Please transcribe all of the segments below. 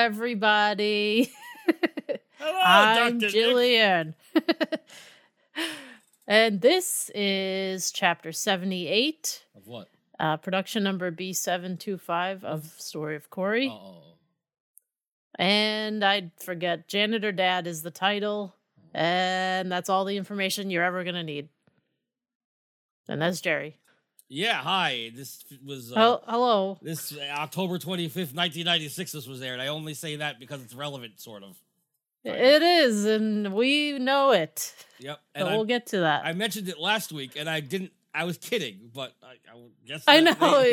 everybody. Hello, I'm Dr. Nick. Jillian. And this is chapter 78. Of what? Production number B725 of Story of Corey. Oh. And I forget, Janitor Dad is the title. And that's all the information you're ever going to need. And that's Jerry. Yeah, hi. This was... Hello. This October 25th, 1996, this was aired. I only say that because it's relevant, sort of. It is, and we know it. Yep. And we'll get to that. I mentioned it last week, and I was kidding, but I guess... I know.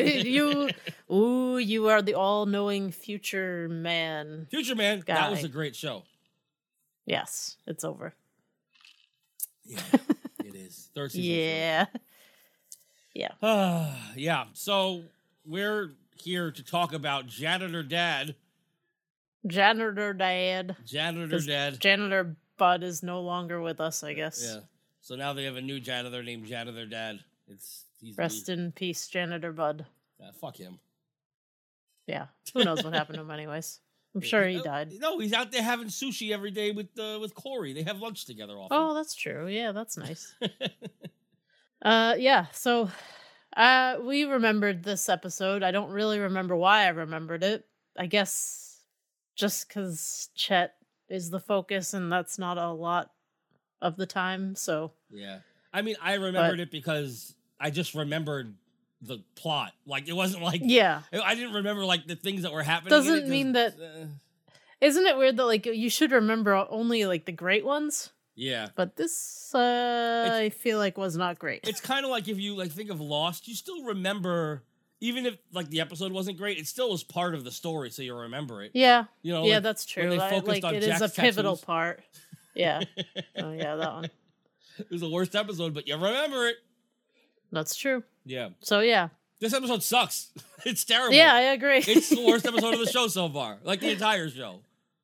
You are the all-knowing future man. Future Man, guy. That was a great show. Yes, it's over. Yeah, it is. Third season. Yeah. Yeah. Yeah, so we're here to talk about Janitor Dad. Janitor Dad. Janitor Dad. Janitor Bud is no longer with us, I guess. Yeah. So now they have a new janitor named Janitor Dad. Rest in peace, Janitor Bud. Fuck him. Yeah. Who knows what happened to him anyways. I'm sure he died. No, he's out there having sushi every day with Corey. They have lunch together often. Oh, that's true. Yeah, that's nice. Yeah, so we remembered this episode. I don't really remember why I remembered it. I guess just because Chet is the focus and that's not a lot of the time, so... Yeah. I mean, I remembered it because I just remembered the plot. Like, it wasn't like... Yeah. I didn't remember, like, the things that were happening. Doesn't mean that... Isn't it weird that, like, you should remember only, like, the great ones? Yeah. But this, I feel like, was not great. It's kind of like if you, like, think of Lost, you still remember... Even if, like, the episode wasn't great, it still was part of the story, so you'll remember it. Yeah. You know, yeah, like, that's true. when they focused on it Jack's is a pivotal tattoos. part. Yeah. Oh, yeah, that one. It was the worst episode, but you remember it. That's true. Yeah. So, yeah. This episode sucks. It's terrible. Yeah, I agree. It's the worst episode of the show so far. Like, the entire show.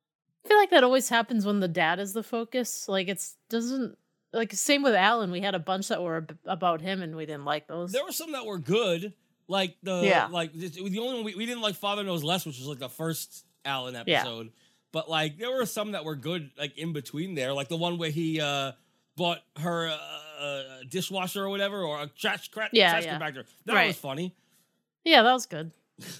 I feel like that always happens when the dad is the focus. Like, doesn't... Like, same with Alan. We had a bunch that were about him, and we didn't like those. There were some that were good. Like, the only one we didn't like Father Knows Less, which was, like, the first Alan episode. Yeah. But, like, there were some that were good, like, in between there. Like, the one where he bought her a dishwasher or whatever, or a trash compactor. That was funny. Yeah, that was good.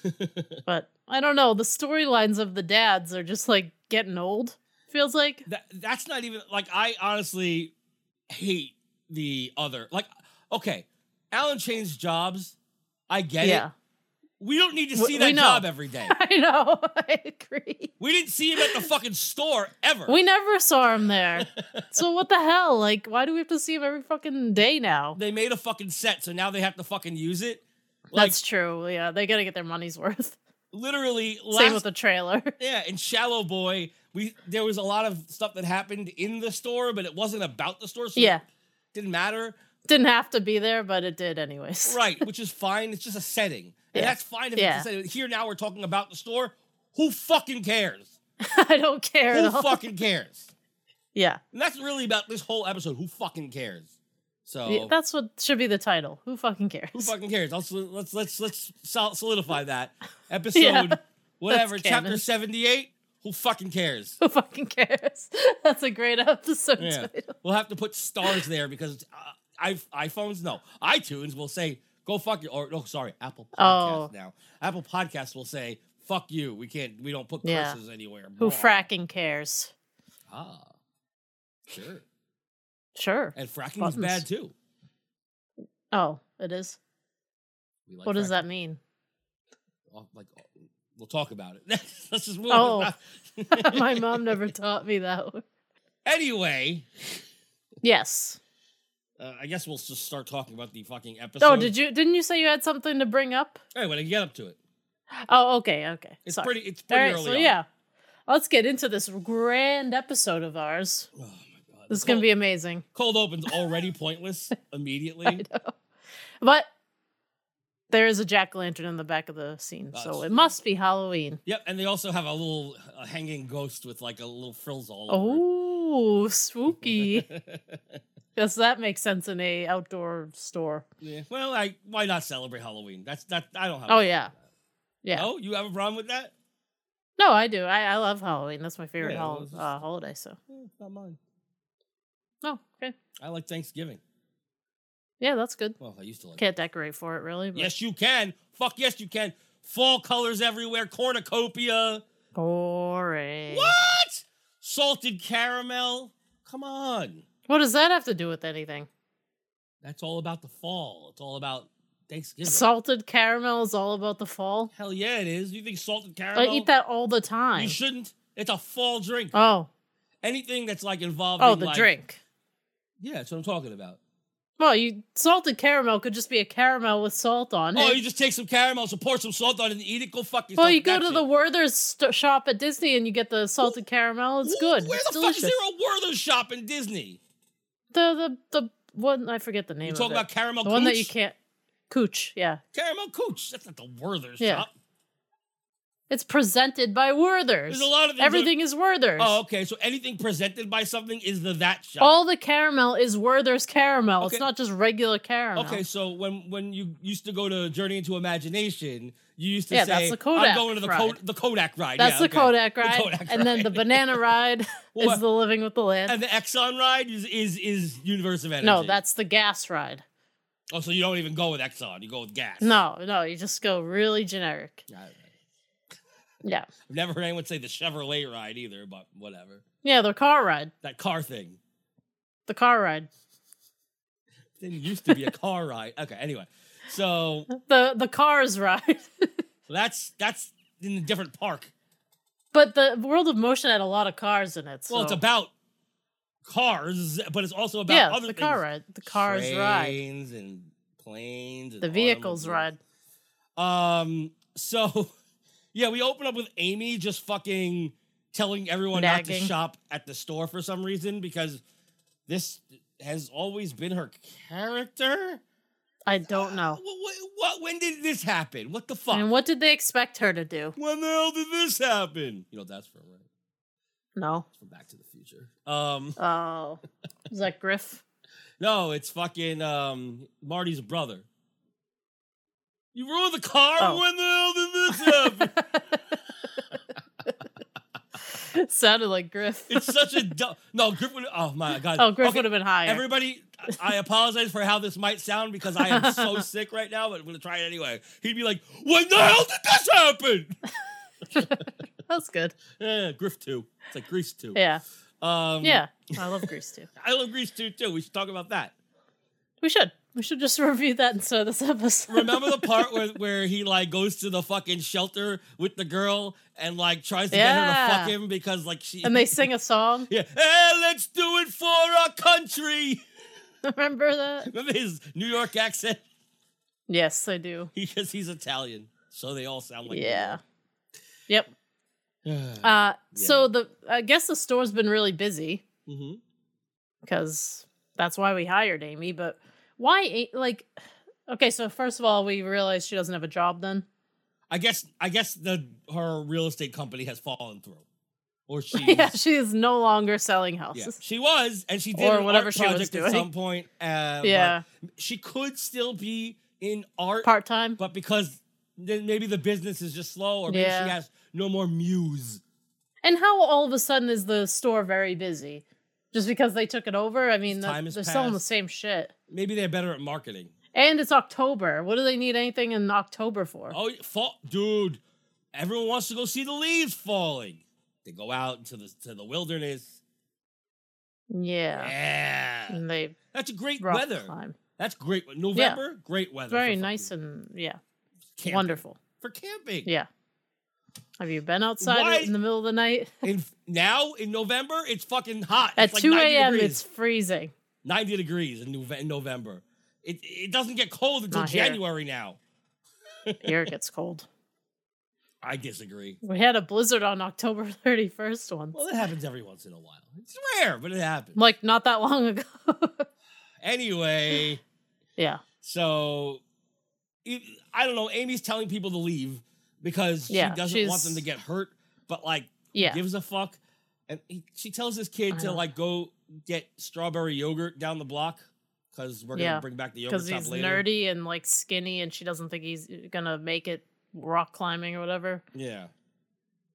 But, I don't know. The storylines of the dads are just, like, getting old, feels like. That's not even... Like, I honestly hate the other... Like, okay, Alan changed jobs... I get it. We don't need to see that job every day. I know. I agree. We didn't see him at the fucking store ever. We never saw him there. So what the hell? Like, why do we have to see him every fucking day now? They made a fucking set, so now they have to fucking use it. Like, that's true. Yeah, they gotta get their money's worth. Literally. Same with the trailer. Yeah, in Shallow Boy, there was a lot of stuff that happened in the store, but it wasn't about the store, so it didn't matter. Didn't have to be there, but it did anyways. Right, which is fine. It's just a setting. And that's fine if it's a setting. Here now we're talking about the store. Who fucking cares? I don't care Who fucking cares? Yeah. And that's really about this whole episode. Who fucking cares? So yeah, that's what should be the title. Who fucking cares? Who fucking cares? Let's solidify that. Episode whatever, chapter 78. Who fucking cares? Who fucking cares? That's a great episode title. We'll have to put stars there because iPhones, no. iTunes will say, go fuck you. Or, no, sorry, Apple Podcasts now. Apple Podcasts will say, fuck you. We don't put curses anywhere. Who fracking cares? Ah. Sure. Sure. And fracking is bad too. Oh, it is? What does that mean? Like, we'll talk about it. Let's just move on. My mom never taught me that one. Anyway. Yes. I guess we'll just start talking about the fucking episode. Oh, didn't you say you had something to bring up? Hey, when I get up to it. Oh, okay. It's pretty right, early so on. Yeah. Let's get into this grand episode of ours. Oh, my God. This is going to be amazing. Cold open's already pointless immediately. I know. But there is a jack-o'-lantern in the back of the scene, so it must be Halloween. Yep, and they also have a little hanging ghost with like a little frills all over. Oh, spooky. Guess that makes sense in a outdoor store. Yeah. Well, why not celebrate Halloween? I don't have. Oh yeah, yeah. Oh, you have a problem with that? No, I do. I love Halloween. That's my favorite holiday. So it's not mine. Oh, okay. I like Thanksgiving. Yeah, that's good. Well, I used to like. Can't decorate for it, really. But... Yes, you can. Fuck yes, you can. Fall colors everywhere. Cornucopia. Boring. What? Salted caramel. Come on. What does that have to do with anything? That's all about the fall. It's all about Thanksgiving. Salted caramel is all about the fall? Hell yeah, it is. You think salted caramel? I eat that all the time. You shouldn't. It's a fall drink. Oh. Anything that's like involved in the drink. Yeah, that's what I'm talking about. Well, salted caramel could just be a caramel with salt on it. Oh, you just take some caramel, pour some salt on it, and eat it. Go fuck yourself. Well, you go to the Werther's shop at Disney and you get the salted caramel. It's good. Where the fuck is there a Werther's shop in Disney? The one, I forget the name of it. You talking about caramel the cooch? one that you can't... Cooch, yeah. Caramel cooch. That's not the Werther's shop. It's presented by Werther's. There's a lot of everything is Werther's. Oh, okay. So anything presented by something is that shop. All the caramel is Werther's caramel. Okay. It's not just regular caramel. Okay, so when you used to go to Journey into Imagination, you used to say, that's the Kodak I'm going to the Kodak ride. That's the Kodak ride. And then the banana ride is the Living with the Land. And the Exxon ride is Universe of Energy. No, that's the gas ride. Oh, so you don't even go with Exxon. You go with gas. No, you just go really generic. Yeah. I've never heard anyone say the Chevrolet ride either, but whatever. Yeah, the car ride. That car thing. The car ride. It didn't used to be a car ride. Okay, anyway. So the cars ride. that's in a different park. But the World of Motion had a lot of cars in it. So. Well, it's about cars, but it's also about other things. Car ride. The cars ride. Trains and planes. And the vehicles ride. So, yeah, we open up with Amy just fucking telling everyone not to shop at the store for some reason, because this has always been her character. I don't know. When did this happen? What the fuck? And what did they expect her to do? When the hell did this happen? You know what that's from, right? No. It's from Back to the Future. Oh. Is that Griff? No, it's fucking Marty's brother. You ruined the car? Oh. When the hell did this happen? It sounded like Griff. It's such a dumb... No, Griff would... Oh, my God. Oh, Griff would have been higher. Everybody, I apologize for how this might sound because I am so sick right now, but I'm going to try it anyway. He'd be like, when the hell did this happen? That's good. Yeah, Griff 2. It's like Grease 2. Yeah. Yeah, I love Grease 2. I love Grease 2, too. We should talk about that. We should. We should just review that instead of this episode. Remember the part where he like goes to the fucking shelter with the girl and like tries to get her to fuck him because like she... And they sing a song? Yeah. Hey, let's do it for our country. Remember that? Remember his New York accent? Yes, I do. Because he's Italian, so they all sound like... Yeah. Yep. So I guess the store's been really busy. Mm-hmm. Because that's why we hired Amy, but... Why, like, okay, so first of all, we realized she doesn't have a job then? I guess her real estate company has fallen through. Or she she is no longer selling houses. Yeah, she was, and she did or whatever she was doing at some point. Yeah. She could still be in art. Part-time. But because then maybe the business is just slow, or maybe she has no more muse. And how all of a sudden is the store very busy? Just because they took it over? I mean, they're selling the same shit. Maybe they're better at marketing. And it's October. What do they need anything in October for? Oh, fall, dude! Everyone wants to go see the leaves falling. They go out into the wilderness. Yeah. And that's a great weather. Climb. That's great. November, great weather. Very nice and camping. Wonderful for camping. Yeah. Have you been outside in the middle of the night? Now in November, it's fucking hot. At like 2 a.m., it's freezing. 90 degrees in November. It doesn't get cold until January now. Here it gets cold. I disagree. We had a blizzard on October 31st once. Well, it happens every once in a while. It's rare, but it happens. Like, not that long ago. Anyway. Yeah. So, I don't know. Amy's telling people to leave because she doesn't want them to get hurt, but, like, gives a fuck. And she tells this kid to, like, go get strawberry yogurt down the block because we're going to bring back the yogurt shop later. Because he's nerdy and, like, skinny, and she doesn't think he's going to make it rock climbing or whatever. Yeah.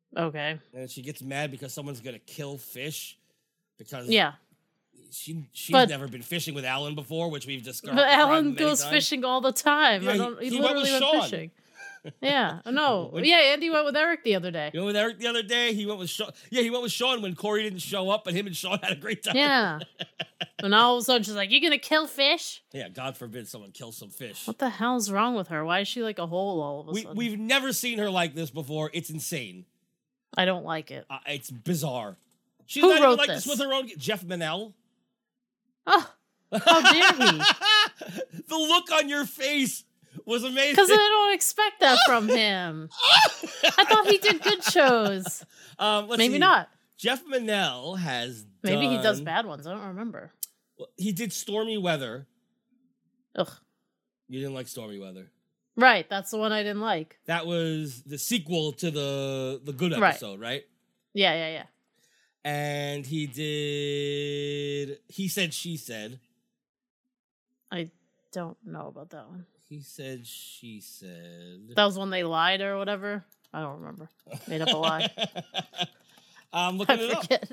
Okay. And she gets mad because someone's gonna kill fish because she's never been fishing with Alan before, which we've discussed. But Alan goes fishing all the time. Yeah, he literally went fishing. Yeah, no, Andy went with Eric the other day. You went with Eric the other day. He went with Sean. Yeah, he went with Sean when Corey didn't show up, but him and Sean had a great time. Yeah. And all of a sudden she's like, "You gonna kill fish?" Yeah, God forbid someone kills some fish. What the hell's wrong with her? Why is she like a hole all of a sudden? We've never seen her like this before. It's insane. I don't like it. It's bizarre. She's Who not wrote even like this with her own. Jeff Manel. Oh, how dare he? The look on your face was amazing. Because I don't expect that from him. I thought he did good shows. Maybe not. Jeff Manel has Maybe he does bad ones. I don't remember. Well, he did Stormy Weather. Ugh. You didn't like Stormy Weather. Right, that's the one I didn't like. That was the sequel to the good episode, right? Yeah. And he did He Said, She Said. I don't know about that one. He Said, She Said. That was when they lied or whatever? I don't remember. Made up a lie. I'm looking it up.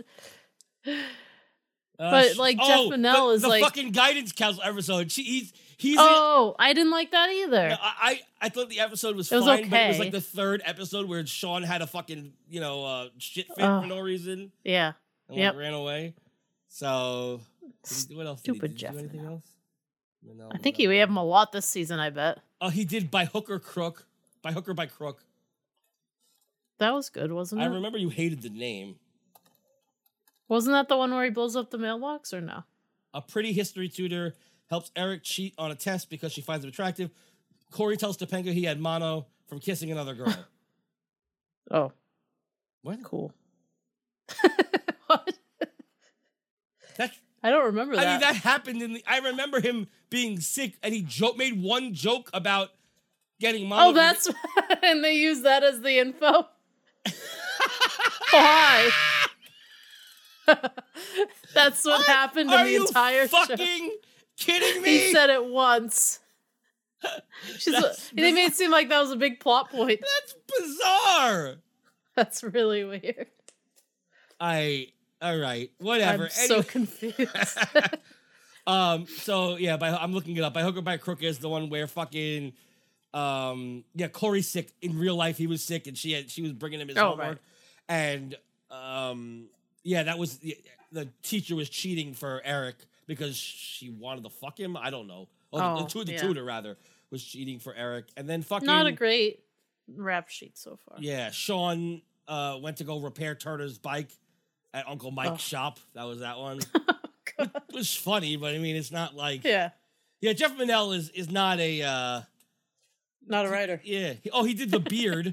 But like Jeff Manel is the like the fucking guidance council episode. He's I didn't like that either. No, I thought the episode was fine, okay. but it was like the third episode where Sean had a fucking shit fit for no reason. Yeah. And ran away. So what else? Stupid did he Jeff. Do anything else? I think we have him a lot this season. I bet. Oh, he did By Hook or Crook. By Hook or By Crook. That was good, wasn't it? I remember you hated the name. Wasn't that the one where he blows up the mailbox or no? A pretty history tutor helps Eric cheat on a test because she finds him attractive. Corey tells Topanga he had mono from kissing another girl. Oh. What? Cool. What? I don't remember that. I mean, that happened I remember him being sick and he made one joke about getting mono. Oh, that's... and they use that as the info? Why? That's what happened in the entire show. Are you fucking kidding me? He said it once. They made it seem like that was a big plot point. That's bizarre. That's really weird. All right, whatever. I'm so confused. So yeah, I'm looking it up. By Hook or By Crook is the one where fucking Corey's sick. In real life, he was sick, and she was bringing him his homework, right. And that was the teacher was cheating for Eric because she wanted to fuck him. I don't know. The tutor rather was cheating for Eric, and then fucking not a great rap sheet so far. Yeah, Sean went to go repair Turner's bike at Uncle Mike's shop. That was that one. It was funny, but I mean, it's not like yeah. Jeff Manel is not a not a writer. Yeah. He did The Beard.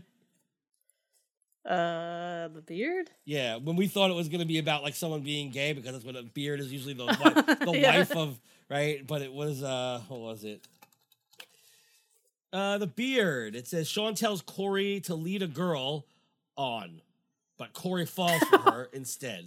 The Beard? Yeah, when we thought it was going to be about like someone being gay because that's what a beard is usually the wife of, right? But it was what was it? The Beard. It says Sean tells Corey to lead a girl on, but Corey falls for her instead.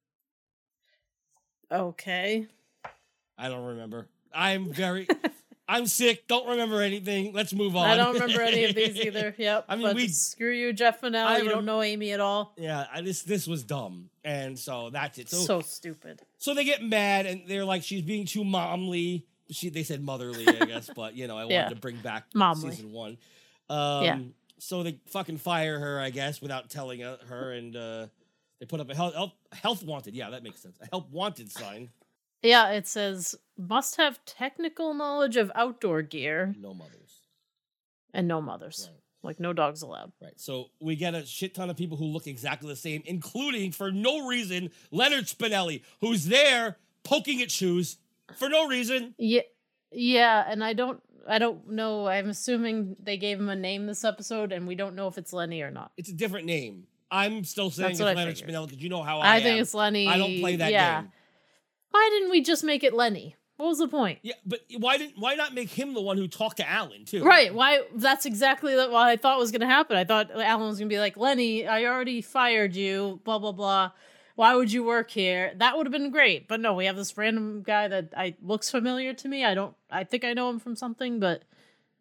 Okay. I don't remember. I'm sick. Don't remember anything. Let's move on. I don't remember any of these either. Yep. I mean, screw you, Jeff Manel. You don't know Amy at all. Yeah, this was dumb, and so that's it. So stupid. So they get mad, and they're like, "She's being too momly." They said motherly, I guess, but I wanted to bring back momly. Season 1. So they fucking fire her, I guess, without telling her, and they put up a health wanted. Yeah, that makes sense. A help wanted sign. Yeah, it says, must have technical knowledge of outdoor gear. No mothers. And no mothers. Right. Like, no dogs allowed. Right. So we get a shit ton of people who look exactly the same, including, for no reason, Leonard Spinelli, who's there poking at shoes for no reason. Yeah, and I don't know. I'm assuming they gave him a name this episode, and we don't know if it's Lenny or not. It's a different name. I'm still saying it's Leonard Spinelli, because you know how I think it's Lenny. I don't play that game. Why didn't we just make it Lenny? What was the point? Yeah, but why not make him the one who talked to Alan too? Right. Why? That's exactly what I thought was going to happen. I thought Alan was going to be like, Lenny, I already fired you, blah, blah, blah. Why would you work here? That would have been great. But no, we have this random guy that looks familiar to me. I think I know him from something, but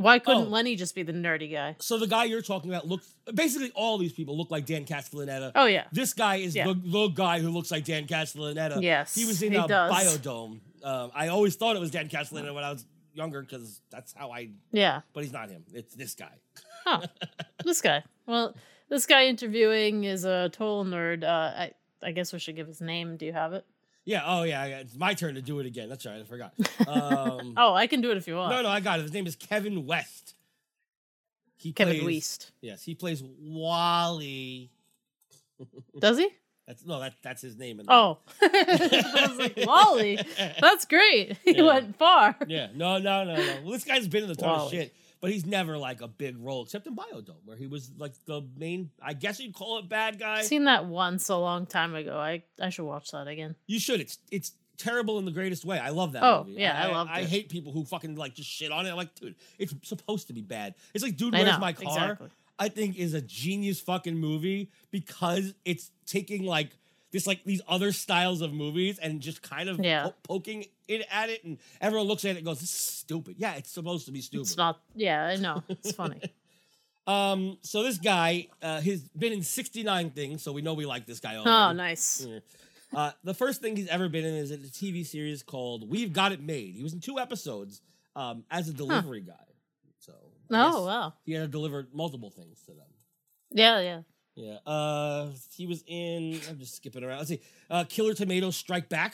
Why couldn't Lenny just be the nerdy guy? So the guy you're talking about basically all these people look like Dan Castellaneta. Oh, yeah. This guy is the guy who looks like Dan Castellaneta. Yes, he was in Biodome. I always thought it was Dan Castellaneta when I was younger because that's how I... Yeah. But he's not him. It's this guy. Oh, this guy. Well, this guy interviewing is a total nerd. I guess we should give his name. Do you have it? Yeah. Oh, yeah. It's my turn to do it again. That's right. I forgot. I can do it if you want. No, I got it. His name is Kevin West. Kevin West. Yes, he plays Wally. Does he? That's his name. I was like, Wally. That's great. He went far. Yeah. No. Well, this guy's been in a ton of shit, but he's never like a big role except in Biodome, where he was like the main. I guess you'd call it bad guy. I've seen that once a long time ago. I should watch that again. You should. It's terrible in the greatest way. I love that movie. Yeah, I love it. I hate people who fucking like just shit on it. I'm like, dude, it's supposed to be bad. It's like Dude, Where's My Car? Exactly. I think is a genius fucking movie because it's taking like this like these other styles of movies and just kind of poking it at it, and everyone looks at it and goes, "This is stupid." Yeah, it's supposed to be stupid. It's not. Yeah, I know. It's funny. So this guy, he's been in 69 things, so we know we like this guy already. Oh, nice. Yeah. The first thing he's ever been in is a TV series called We've Got It Made. He was in 2 episodes as a delivery guy. So wow. He had to deliver multiple things to them. Yeah. He was in, I'm just skipping around. Let's see. Killer Tomatoes Strike Back.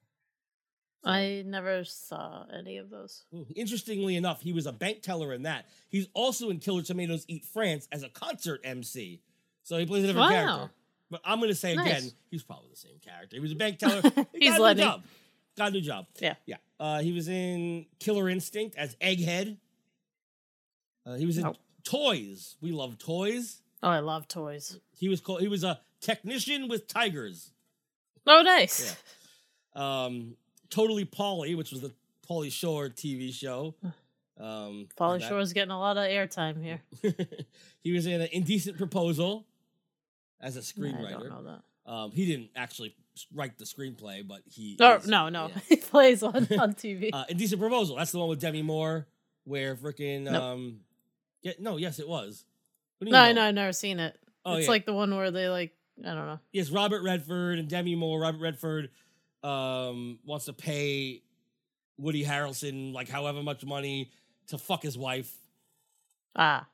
I never saw any of those. Interestingly enough, he was a bank teller in that. He's also in Killer Tomatoes Eat France as a concert MC. So he plays a different character. But I'm going to say again, he's probably the same character. He was a bank teller. He's Lenny. Got a new job. Yeah. He was in Killer Instinct as Egghead. He was in Toys. We love Toys. Oh, I love Toys. He was a technician with tigers. Oh, nice. Yeah. Totally Pauly, which was the Pauly Shore TV show. Pauly Shore's getting a lot of airtime here. He was in An Indecent Proposal as a screenwriter. I don't know that. He didn't actually write the screenplay, but he... No. He plays on TV. Indecent Proposal. That's the one with Demi Moore where freaking... Nope. Yes, it was. No, I've never seen it. It's like the one where they like... I don't know. Yes, Robert Redford and Demi Moore. Robert Redford wants to pay Woody Harrelson like however much money to fuck his wife. Yeah.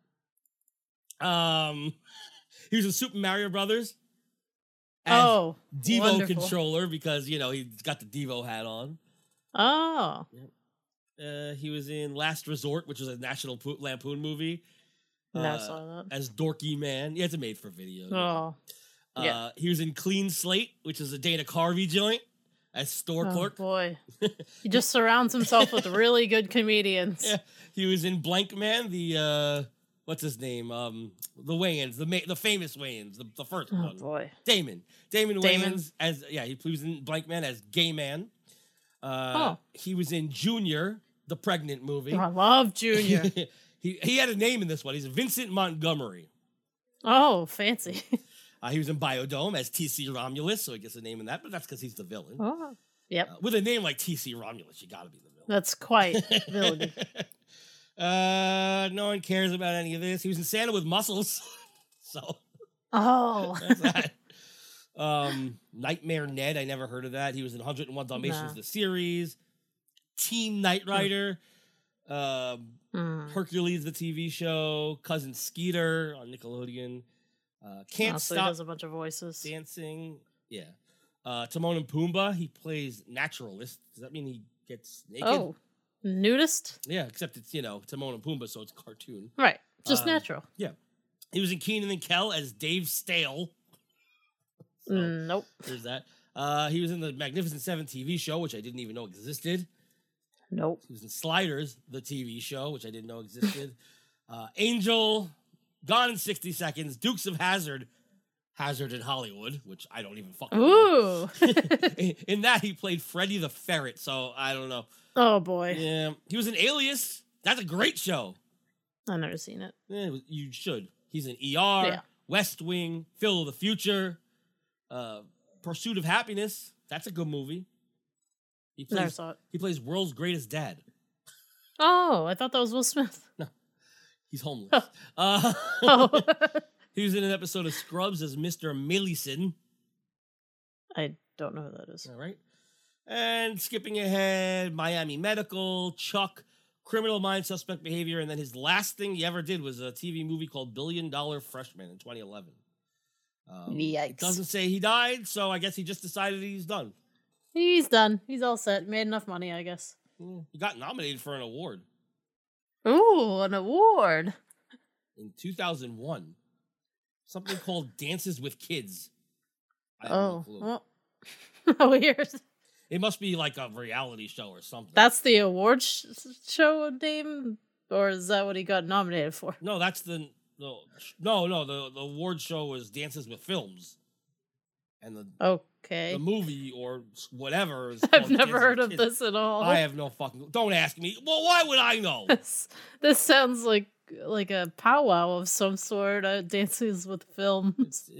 He was in Super Mario Brothers. Devo wonderful. Controller because he's got the Devo hat on. Oh. Yep. He was in Last Resort, which was a National Lampoon movie. I saw that. As Dorky Man. Yeah, it's a made-for-video. Oh. He was in Clean Slate, which is a Dana Carvey joint, as store clerk. Oh, boy. He just surrounds himself with really good comedians. Yeah. He was in Blank Man, the, what's his name? The Wayans, the famous Wayans, the first one. Oh, boy. Damon Wayans, he was in Blank Man as Gay Man. He was in Junior, the pregnant movie. Oh, I love Junior. He had a name in this one. He's Vincent Montgomery. Oh, fancy. He was in Biodome as T.C. Romulus, so he gets a name in that, but that's because he's the villain. Oh, yep. With a name like T.C. Romulus, you got to be the villain. That's quite villainy. No one cares about any of this. He was in Santa with Muscles. So. Oh. That's that. Nightmare Ned, I never heard of that. He was in 101 Dalmatians, the series. Teen Knight Rider. Hercules, the TV show. Cousin Skeeter on Nickelodeon. Can't Stop. He does a bunch of voices. Dancing. Yeah. Timon and Pumbaa, he plays naturalist. Does that mean he gets naked? Oh, nudist? Yeah, except it's, Timon and Pumbaa, so it's cartoon. Right. Just natural. Yeah. He was in Kenan and Kel as Dave Stale. So, nope. There's that. He was in the Magnificent Seven TV show, which I didn't even know existed. Nope. He was in Sliders, the TV show, which I didn't know existed. Angel, Gone in 60 Seconds, Dukes of Hazzard in Hollywood, which I don't even fucking know. In that, he played Freddy the Ferret, so I don't know. Oh, boy. Yeah. He was in Alias. That's a great show. I've never seen it. Yeah, you should. He's in ER, West Wing, Phil of the Future, Pursuit of Happiness. That's a good movie. Never saw it. He plays World's Greatest Dad. Oh, I thought that was Will Smith. No, he's homeless. He was in an episode of Scrubs as Mr. Millison. I don't know who that is. All right. And skipping ahead, Miami Medical, Chuck, Criminal Minds, Suspect Behavior, and then his last thing he ever did was a TV movie called $1 Billion Freshman in 2011. Yikes. It doesn't say he died, so I guess he just decided he's done. He's done. He's all set. Made enough money, I guess. He got nominated for an award. Ooh, an award. In 2001. Something called Dances with Kids. I have no clue. Well, weird. It must be like a reality show or something. That's the award show name? Or is that what he got nominated for? No, that's the award show was Dances with Films. And the movie or whatever is I've never heard of this at all. I have no fucking... Don't ask me. Well, why would I know? This sounds like a powwow of some sort. Dances with Films.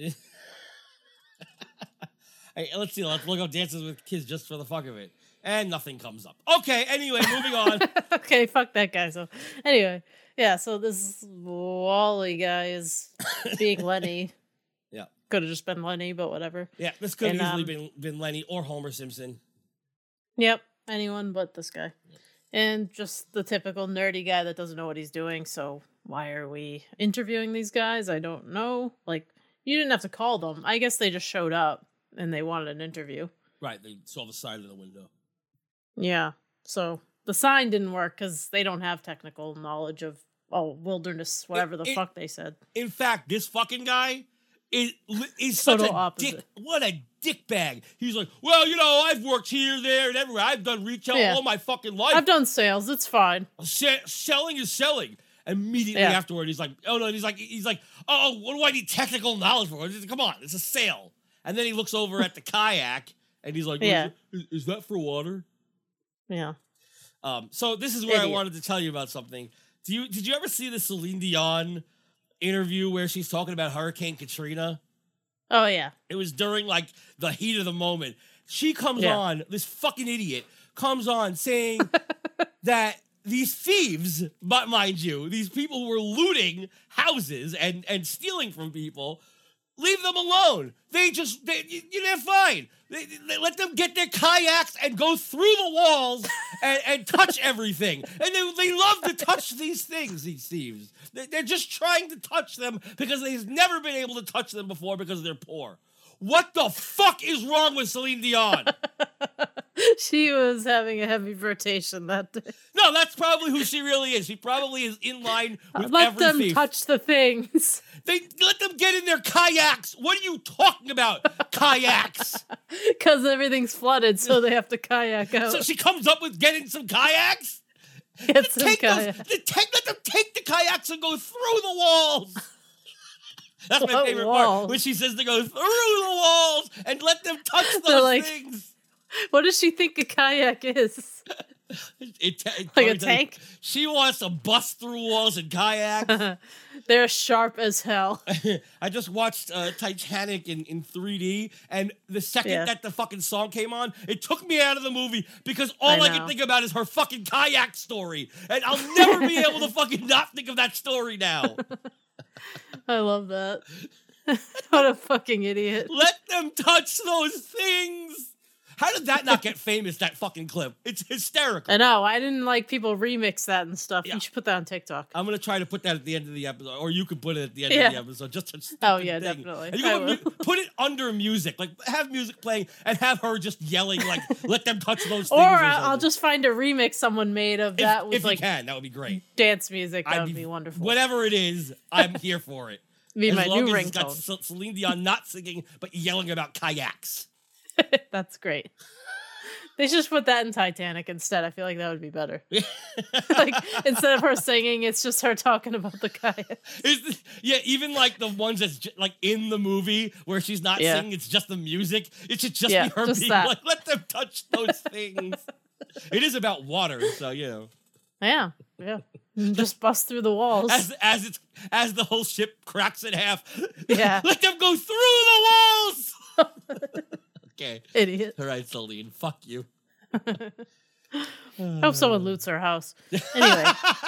Hey, let's see. Let's look up Dances with Kids just for the fuck of it. And nothing comes up. Okay, anyway, moving on. Okay, fuck that guy. So, anyway, yeah, so this Wally guy is being Lenny. Yeah. Could have just been Lenny, but whatever. Yeah, this could have easily been Lenny or Homer Simpson. Yep, anyone but this guy. Yeah. And just the typical nerdy guy that doesn't know what he's doing, so why are we interviewing these guys? I don't know. Like, you didn't have to call them. I guess they just showed up. And they wanted an interview. Right, they saw the sign in the window. Yeah, so the sign didn't work because they don't have technical knowledge of, wilderness, whatever the fuck they said. In fact, this fucking guy is such a dick. What a dickbag. He's like, well, I've worked here, there, and everywhere. I've done retail all my fucking life. I've done sales. It's fine. Selling is selling. Immediately afterward, he's like, oh, no, he's like, oh, what do I need technical knowledge for? Come on, it's a sale. And then he looks over at the kayak, and he's like, is that for water? Yeah. So this is where I wanted to tell you about something. Did you ever see the Celine Dion interview where she's talking about Hurricane Katrina? Oh, yeah. It was during, like, the heat of the moment. She comes on, this fucking idiot, comes on saying that these thieves, but mind you, these people who were looting houses and stealing from people, leave them alone. They're fine. They let them get their kayaks and go through the walls and touch everything. And they love to touch these things, these thieves. They're just trying to touch them because they've never been able to touch them before because they're poor. What the fuck is wrong with Celine Dion? She was having a heavy flirtation that day. No, that's probably who she really is. She probably is in line with let every them thief. Touch the things. They let them get in their kayaks. What are you talking about? Kayaks? Because everything's flooded, so they have to kayak out. So she comes up with getting some kayaks? Let them take the kayaks and go through the walls. That's my favorite part. When she says to go through the walls and let them touch those things. What does she think a kayak is? Like a tank? She wants to bust through walls in kayaks. They're sharp as hell. I just watched Titanic in 3D, and the second that the fucking song came on, it took me out of the movie because all I can think about is her fucking kayak story. And I'll never be able to fucking not think of that story now. I love that. What a fucking idiot. Let them touch those things. How did that not get famous, that fucking clip? It's hysterical. I know. I didn't like people remix that and stuff. Yeah. You should put that on TikTok. I'm going to try to put that at the end of the episode. Or you could put it at the end of the episode. Just a stupid thing. Definitely. And you can put it under music. Like, have music playing and have her just yelling, like, let them touch those things. Or I'll just find a remix someone made of that with, if you can, that would be great. Dance music. That would be wonderful. Whatever it is, I'm here for it. Be my new ringtone. It's got Celine Dion not singing, but yelling about kayaks. That's great. They should just put that in Titanic instead. I feel like that would be better. Like, instead of her singing, it's just her talking about the kayak. Even like the ones that's like in the movie where she's not singing, it's just the music. It should just be her just being like, let them touch those things. It is about water, so Yeah. Just bust through the walls. As the whole ship cracks in half. Yeah. Let them go through the walls. Okay. Idiot. All right, Celine. Fuck you. I hope someone loots her house. Anyway.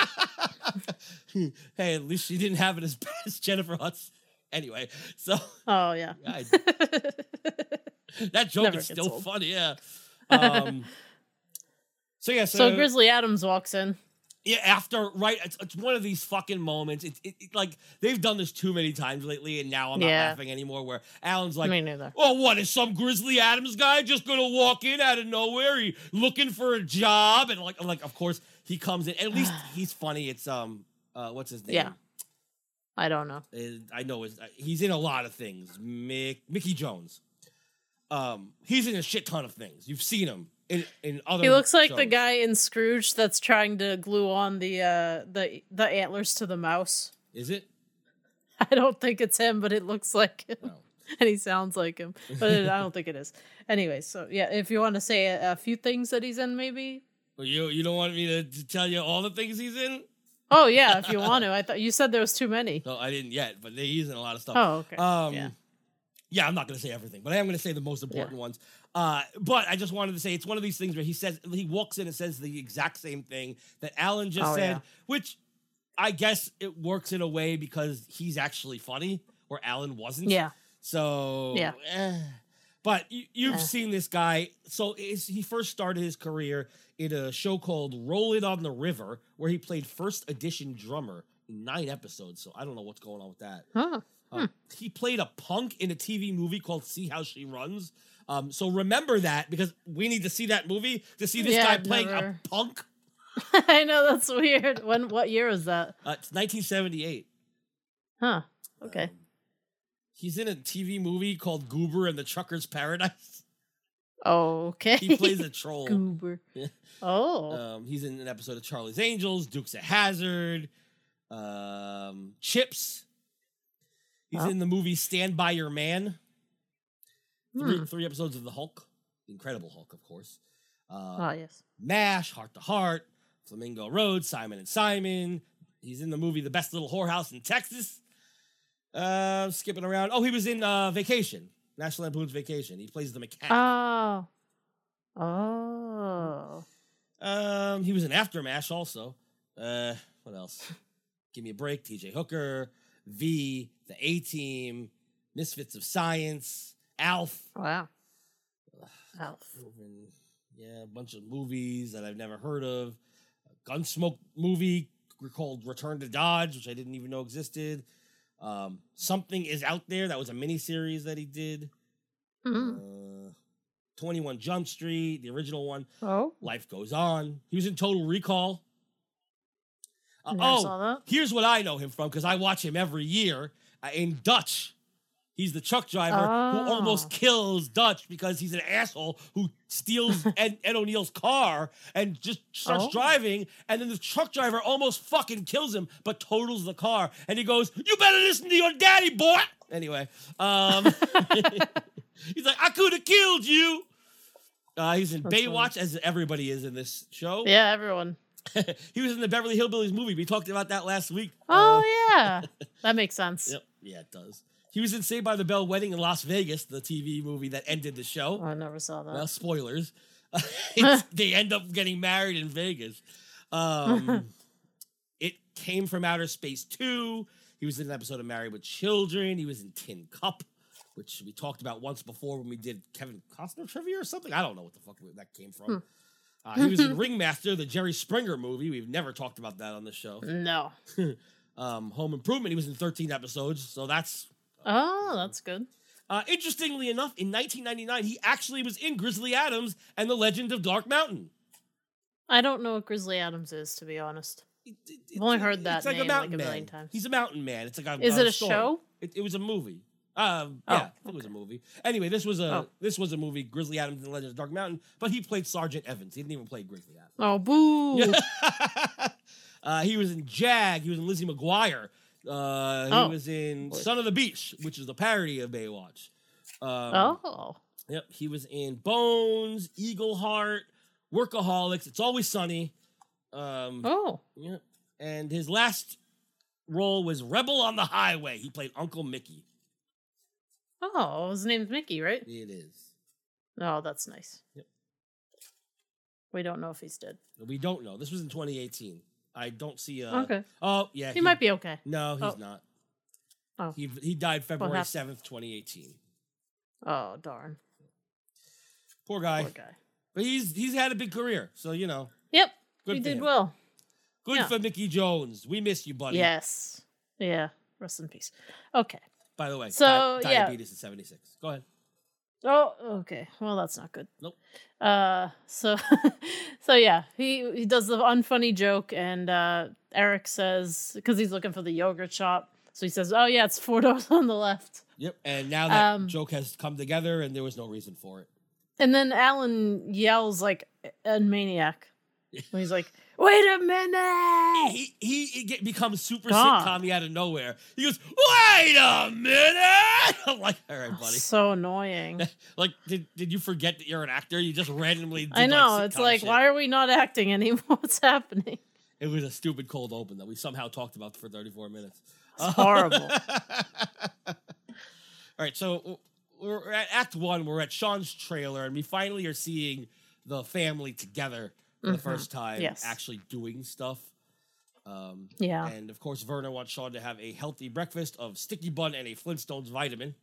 Hey, at least she didn't have it as bad as Jennifer Hudson. Anyway, so. Oh, yeah. That joke is still funny, yeah. So Grizzly Adams walks in. Yeah, after, right, it's one of these fucking moments. It like, they've done this too many times lately, and now I'm not laughing anymore, where Alan's like, me neither. Oh, what, is some Grizzly Adams guy just gonna walk in out of nowhere? He looking for a job? And like, of course, he comes in. At least he's funny. It's, what's his name? Yeah. I don't know. I know he's in a lot of things. Mickey Jones. He's in a shit ton of things. You've seen him in other. He looks like shows. the guy in Scrooge that's trying to glue on the antlers to the mouse. Is it? I don't think it's him, but it looks like him, and he sounds like him. But I don't think it is. Anyway, so yeah, if you want to say a few things that he's in, maybe. Well, you don't want me to tell you all the things he's in? Oh yeah, if you want to. I thought you said there was too many. No, I didn't yet, but he's in a lot of stuff. Oh, okay. Yeah, I'm not going to say everything, but I am going to say the most important ones. But I just wanted to say it's one of these things where he walks in and says the exact same thing that Alan just said, which I guess it works in a way because he's actually funny, where Alan wasn't. Yeah. So, But you've seen this guy. So he first started his career in a show called Roll It on the River, where he played first edition drummer in 9 episodes. So I don't know what's going on with that. Huh. He played a punk in a TV movie called See How She Runs. So remember that, because we need to see that movie to see this guy playing a punk. I know, that's weird. What year is that? It's 1978. Huh. Okay. He's in a TV movie called Goober and the Trucker's Paradise. Okay. He plays a troll. Goober. Yeah. Oh. He's in an episode of Charlie's Angels, Dukes of Hazzard, Chips. He's in the movie Stand By Your Man. 3 episodes of The Hulk. The Incredible Hulk, of course. Yes. MASH, Heart to Heart, Flamingo Road, Simon and Simon. He's in the movie The Best Little Whorehouse in Texas. Skipping around. Oh, he was in Vacation. National Lampoon's Vacation. He plays the mechanic. Oh. He was in Aftermath also. What else? Give Me a Break, TJ Hooker, V, The A-Team, Misfits of Science, Alf. Wow. Alf. Yeah, a bunch of movies that I've never heard of. A Gunsmoke movie called Return to Dodge, which I didn't even know existed. Something Is Out There. That was a miniseries that he did. 21 Jump Street, the original one. Oh. Life Goes On. He was in Total Recall. Saw that. Here's what I know him from, because I watch him every year. In Dutch. He's the truck driver who almost kills Dutch because he's an asshole who steals Ed O'Neill's car and just starts driving, and then the truck driver almost fucking kills him, but totals the car, and he goes, "You better listen to your daddy, boy." Anyway, he's like, "I could have killed you." He's in Baywatch, as everybody is in this show. Yeah, everyone. He was in the Beverly Hillbillies movie. We talked about that last week. Oh, yeah. That makes sense. Yep. Yeah, it does. He was in Saved by the Bell Wedding in Las Vegas, the TV movie that ended the show. Oh, I never saw that. Well, spoilers. They end up getting married in Vegas. It Came from Outer Space 2. He was in an episode of Married with Children. He was in Tin Cup, which we talked about once before when we did Kevin Costner trivia or something. I don't know what the fuck that came from. He was in Ringmaster, the Jerry Springer movie. We've never talked about that on the show. No. Home Improvement. He was in 13 episodes, so that's... that's good. Interestingly enough, in 1999, he actually was in Grizzly Adams and The Legend of Dark Mountain. I don't know what Grizzly Adams is, to be honest. I've only heard that name like a million times. He's a mountain man. It's like a Is it a story. Show? It was a movie. It was a movie. Anyway, this was a movie, Grizzly Adams and the Legend of Dark Mountain, but he played Sergeant Evans. He didn't even play Grizzly Adams. Oh, boo! He was in Jag. He was in Lizzie McGuire. He was in Son of the Beach, which is a parody of Baywatch. Yep. He was in Bones, Eagleheart, Workaholics, It's Always Sunny. Yeah. And his last role was Rebel on the Highway. He played Uncle Mickey. Oh, his name's Mickey, right? It is. Oh, that's nice. Yep. We don't know if he's dead. We don't know. This was in 2018. I don't see Okay. Oh, yeah. He might be okay. No, he's not. Oh. He died February 7th, 2018. Oh, darn. Poor guy. But he's had a big career, so you know. Yep. He did well. Good for Mickey Jones. We miss you, buddy. Yes. Yeah. Rest in peace. Okay. By the way, so diabetes at 76. Go ahead. Oh, okay. Well, that's not good. Nope. So yeah, he does the unfunny joke, and Eric says, because he's looking for the yogurt shop, so he says, "Oh yeah, it's 4 doors on the left." Yep. And now that joke has come together, and there was no reason for it. And then Alan yells like a maniac. He's like, "Wait a minute!" He becomes super sitcom-y out of nowhere. He goes, "Wait a minute!" I'm like, all right, buddy. So annoying. Like, did you forget that you're an actor? You just randomly did, I know. Like, it's like, shit. Why are we not acting anymore? What's happening? It was a stupid cold open that we somehow talked about for 34 minutes. It's horrible. All right, so we're at Act 1. We're at Sean's trailer, and we finally are seeing the family together for the first time, actually doing stuff. And of course, Verna wants Sean to have a healthy breakfast of sticky bun and a Flintstones vitamin.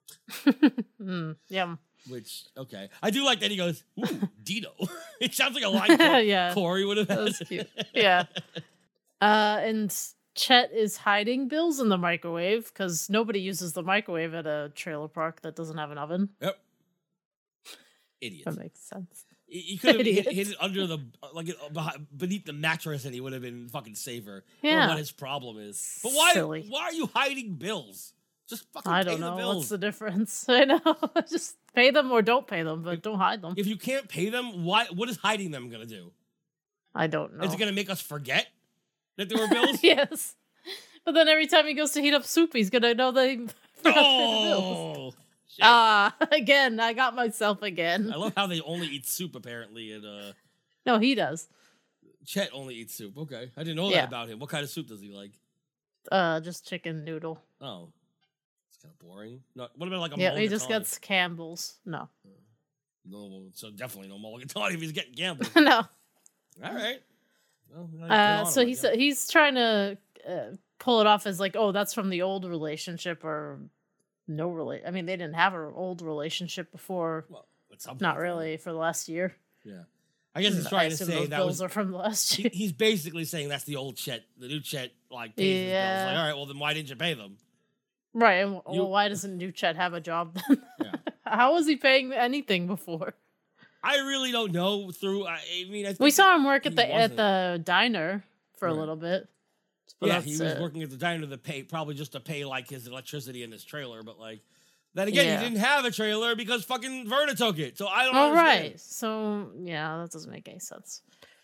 Yum. Which, okay. I do like that he goes, "Ooh, Dino." It sounds like a line Corey would have had. That was cute. Yeah. And Chet is hiding Bills in the microwave because nobody uses the microwave at a trailer park that doesn't have an oven. Yep. Idiot. That makes sense. He could have hit it under the, beneath the mattress, and he would have been fucking safer. Yeah. I don't know what his problem is. But why are you hiding bills? Just fucking pay the bills. I don't know. What's the difference? I know. Just pay them or don't pay them, but don't hide them. If you can't pay them, what is hiding them going to do? I don't know. Is it going to make us forget that there were bills? Yes. But then every time he goes to heat up soup, he's going to know that he forgot to pay the bills. Again, I got myself again. I love how they only eat soup, apparently. And no, he does. Chet only eats soup. Okay. I didn't know that about him. What kind of soup does he like? Just chicken noodle. Oh. It's kind of boring. No, what about like a mulligatawny? He just gets Campbell's. No. No, so definitely no mulligatawny if he's getting Campbell's. No. All right. Well, so he's trying to pull it off as like, oh, that's from the old relationship or... I mean, they didn't have an old relationship before. Well, not really for the last year. Yeah, I guess he's trying to say those bills are from the last year. He's basically saying that's the old Chet. The new Chet like pays his bills. Like, all right, well then why didn't you pay them? Right, and why doesn't new Chet have a job then? Yeah. How was he paying anything before? I really don't know. We saw him work at the diner for a little bit. But yeah, he was working at the diner probably just to pay like his electricity in his trailer. But like, then again, he didn't have a trailer because fucking Verna took it. So I don't understand. Right. So yeah, that doesn't make any sense.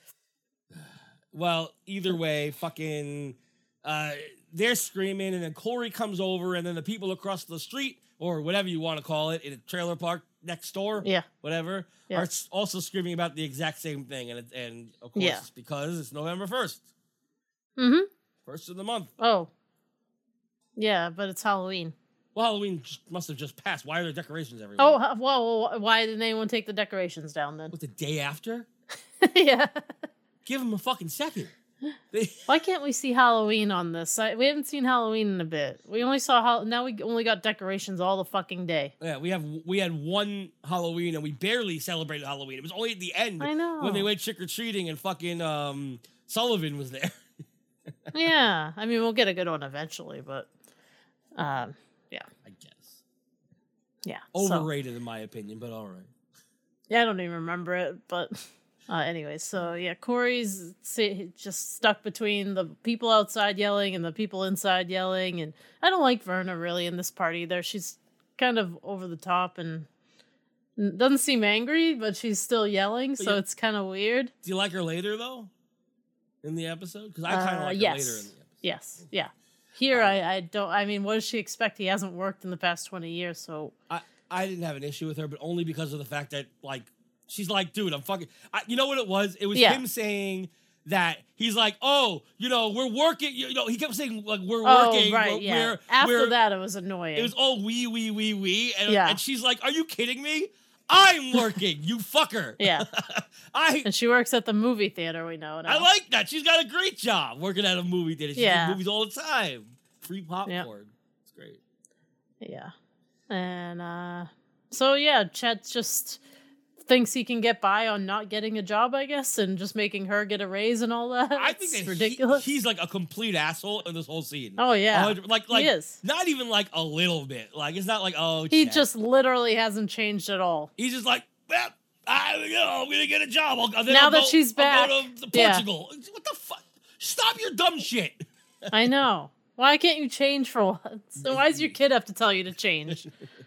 Well, either way, fucking, they're screaming, and then Corey comes over, and then the people across the street or whatever you want to call it in a trailer park next door, whatever, are also screaming about the exact same thing, and of course it's because it's November 1st. Mm-hmm. First of the month. Oh. Yeah, but it's Halloween. Well, Halloween must have just passed. Why are there decorations everywhere? Oh, well, why didn't anyone take the decorations down then? What, the day after? Yeah. Give them a fucking second. Why can't we see Halloween on this? We haven't seen Halloween in a bit. We only saw now we only got decorations all the fucking day. Yeah, we had one Halloween and we barely celebrated Halloween. It was only at the end when they went trick-or-treating and fucking Sullivan was there. Yeah, I mean, we'll get a good one eventually, but yeah. I guess. Yeah. Overrated in my opinion, but all right. Yeah, I don't even remember it, but anyway, so yeah, Corey's just stuck between the people outside yelling and the people inside yelling, and I don't like Verna really in this part either. She's kind of over the top and doesn't seem angry, but she's still yelling, so it's kind of weird. Do you like her later, though? In the episode? Because I kind of like her later in the episode. Yes, yeah. Here, I don't... I mean, what does she expect? He hasn't worked in the past 20 years, so... I didn't have an issue with her, but only because of the fact that, like, she's like, dude, I'm fucking... you know what it was? It was him saying that he's like, oh, you know, we're working... You know, he kept saying, like, we're working. Right, After that, it was annoying. It was all we. And she's like, are you kidding me? I'm working, you fucker. Yeah. And she works at the movie theater, we know. Now. I like that. She's got a great job working at a movie theater. She does movies all the time. Free popcorn. Yep. It's great. Yeah. And so yeah, Chet just thinks he can get by on not getting a job, I guess, and just making her get a raise and all that. I think that's ridiculous. He's like a complete asshole in this whole scene. Oh yeah, like he is. Not even like a little bit. Like it's not like he just literally hasn't changed at all. He's just like, well, I'm gonna get a job. Now that she's back, I'll go to Portugal. Yeah. What the fuck? Stop your dumb shit. I know. Why can't you change for once? Why does your kid have to tell you to change?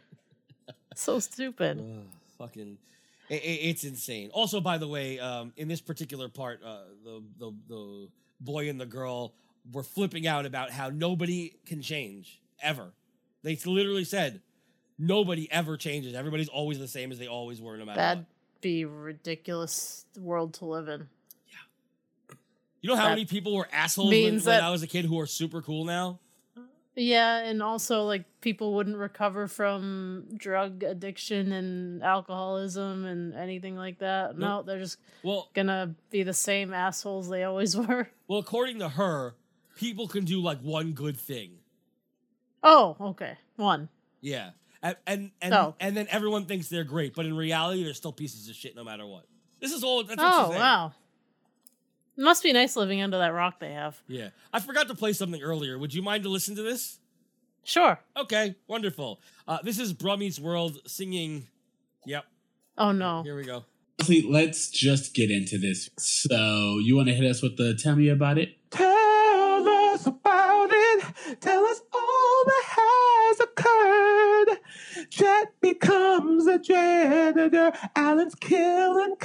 So stupid. Fucking. It's insane. Also, by the way, in this particular part, the boy and the girl were flipping out about how nobody can change ever. They literally said nobody ever changes. Everybody's always the same as they always were, no matter what. That'd be a ridiculous world to live in. Yeah. You know how many people were assholes when I was a kid who are super cool now? Yeah, and also, like, people wouldn't recover from drug addiction and alcoholism and anything like that. No, they're just gonna be the same assholes they always were. Well, according to her, people can do, like, one good thing. Oh, okay. One. Yeah. And then everyone thinks they're great, but in reality, they're still pieces of shit no matter what. That's what she's saying. Oh, wow. It must be nice living under that rock they have. Yeah. I forgot to play something earlier. Would you mind to listen to this? Sure. Okay, wonderful. This is Brummy's World singing. Yep. Oh, no. Here we go. Let's just get into this. So, you want to hit us with the tell me about it? Tell us about it. Tell us all that has occurred. Chet becomes a janitor. Alan's killing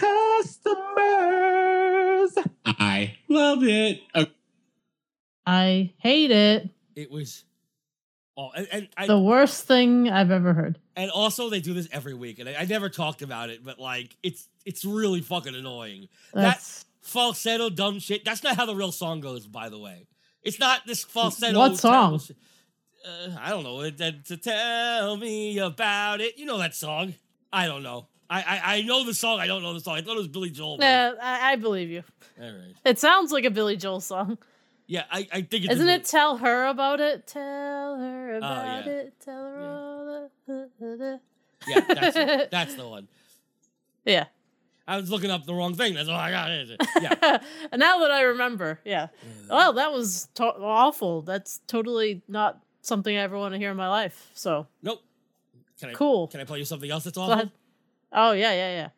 customers. I love it. Okay. I hate it. It was the worst thing I've ever heard. And also, they do this every week, and I never talked about it, but like it's really fucking annoying. That falsetto dumb shit. That's not how the real song goes, by the way. It's not this falsetto. What song? I don't know. To tell me about it. You know that song. I don't know. I know the song. I don't know the song. I thought it was Billy Joel. Yeah, I believe you. All right. It sounds like a Billy Joel song. Yeah, I think it's... Isn't it Tell Her About It? Tell her about it. Tell her all the... Yeah, that's it. That's the one. Yeah. I was looking up the wrong thing. That's all I got. Yeah. And now that I remember, yeah. Well, that was awful. That's totally not something I ever want to hear in my life. So. Nope. Cool. Can I play you something else that's awful? Oh, yeah.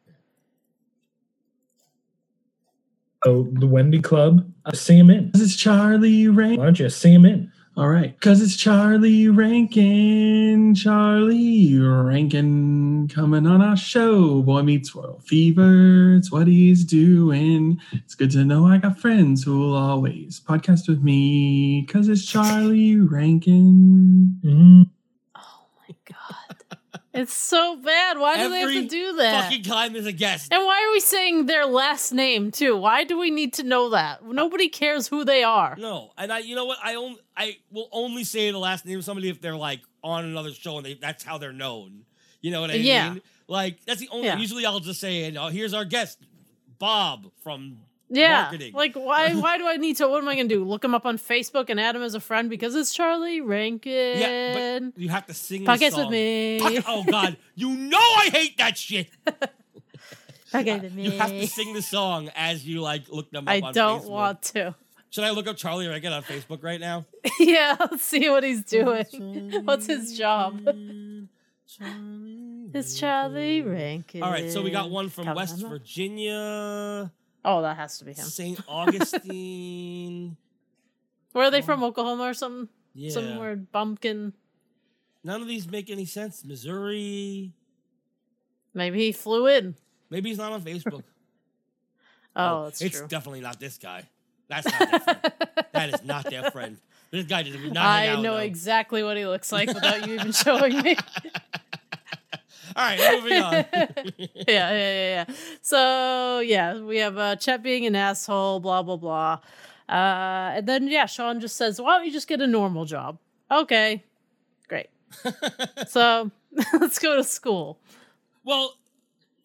Oh, the Wendy Club. Sing him in. 'Cause it's Charlie Rankin. Why don't you sing him in? All right. 'Cause it's Charlie Rankin. Charlie Rankin coming on our show. Boy Meets World Fever. It's what he's doing. It's good to know I got friends who'll always podcast with me. 'Cause it's Charlie Rankin. Mm-hmm. Oh, my God. It's so bad. Why do they have to do that? Fucking time there's a guest. And why are we saying their last name too? Why do we need to know that? Nobody cares who they are. No, and you know what? I will only say the last name of somebody if they're like on another show and that's how they're known. You know what I mean? Like that's the only. Yeah. Usually I'll just say, here's our guest, Bob from. Yeah, marketing. Like why do I need to? What am I gonna do? Look him up on Facebook and add him as a friend because it's Charlie Rankin. Yeah, but you have to sing podcast the song. With me. Oh God, you know I hate that shit. Podcast with me. You have to sing the song as you like look them up. I on don't Facebook. Want to. Should I look up Charlie Rankin on Facebook right now? Yeah, let's see what he's doing. What's his job? It's Charlie Rankin. All right, so we got one from West Virginia. Oh, that has to be him. St. Augustine. Where are they from? Oklahoma or something? Yeah. Somewhere bumpkin. None of these make any sense. Missouri. Maybe he flew in. Maybe he's not on Facebook. That's true. It's definitely not this guy. That's not their friend. That is not their friend. This guy does not hang out. I know exactly what he looks like without you even showing me. All right, moving on. Yeah. So, we have Chet being an asshole, blah, blah, blah. And then, Sean just says, why don't you just get a normal job? Okay, great. So, let's go to school. Well,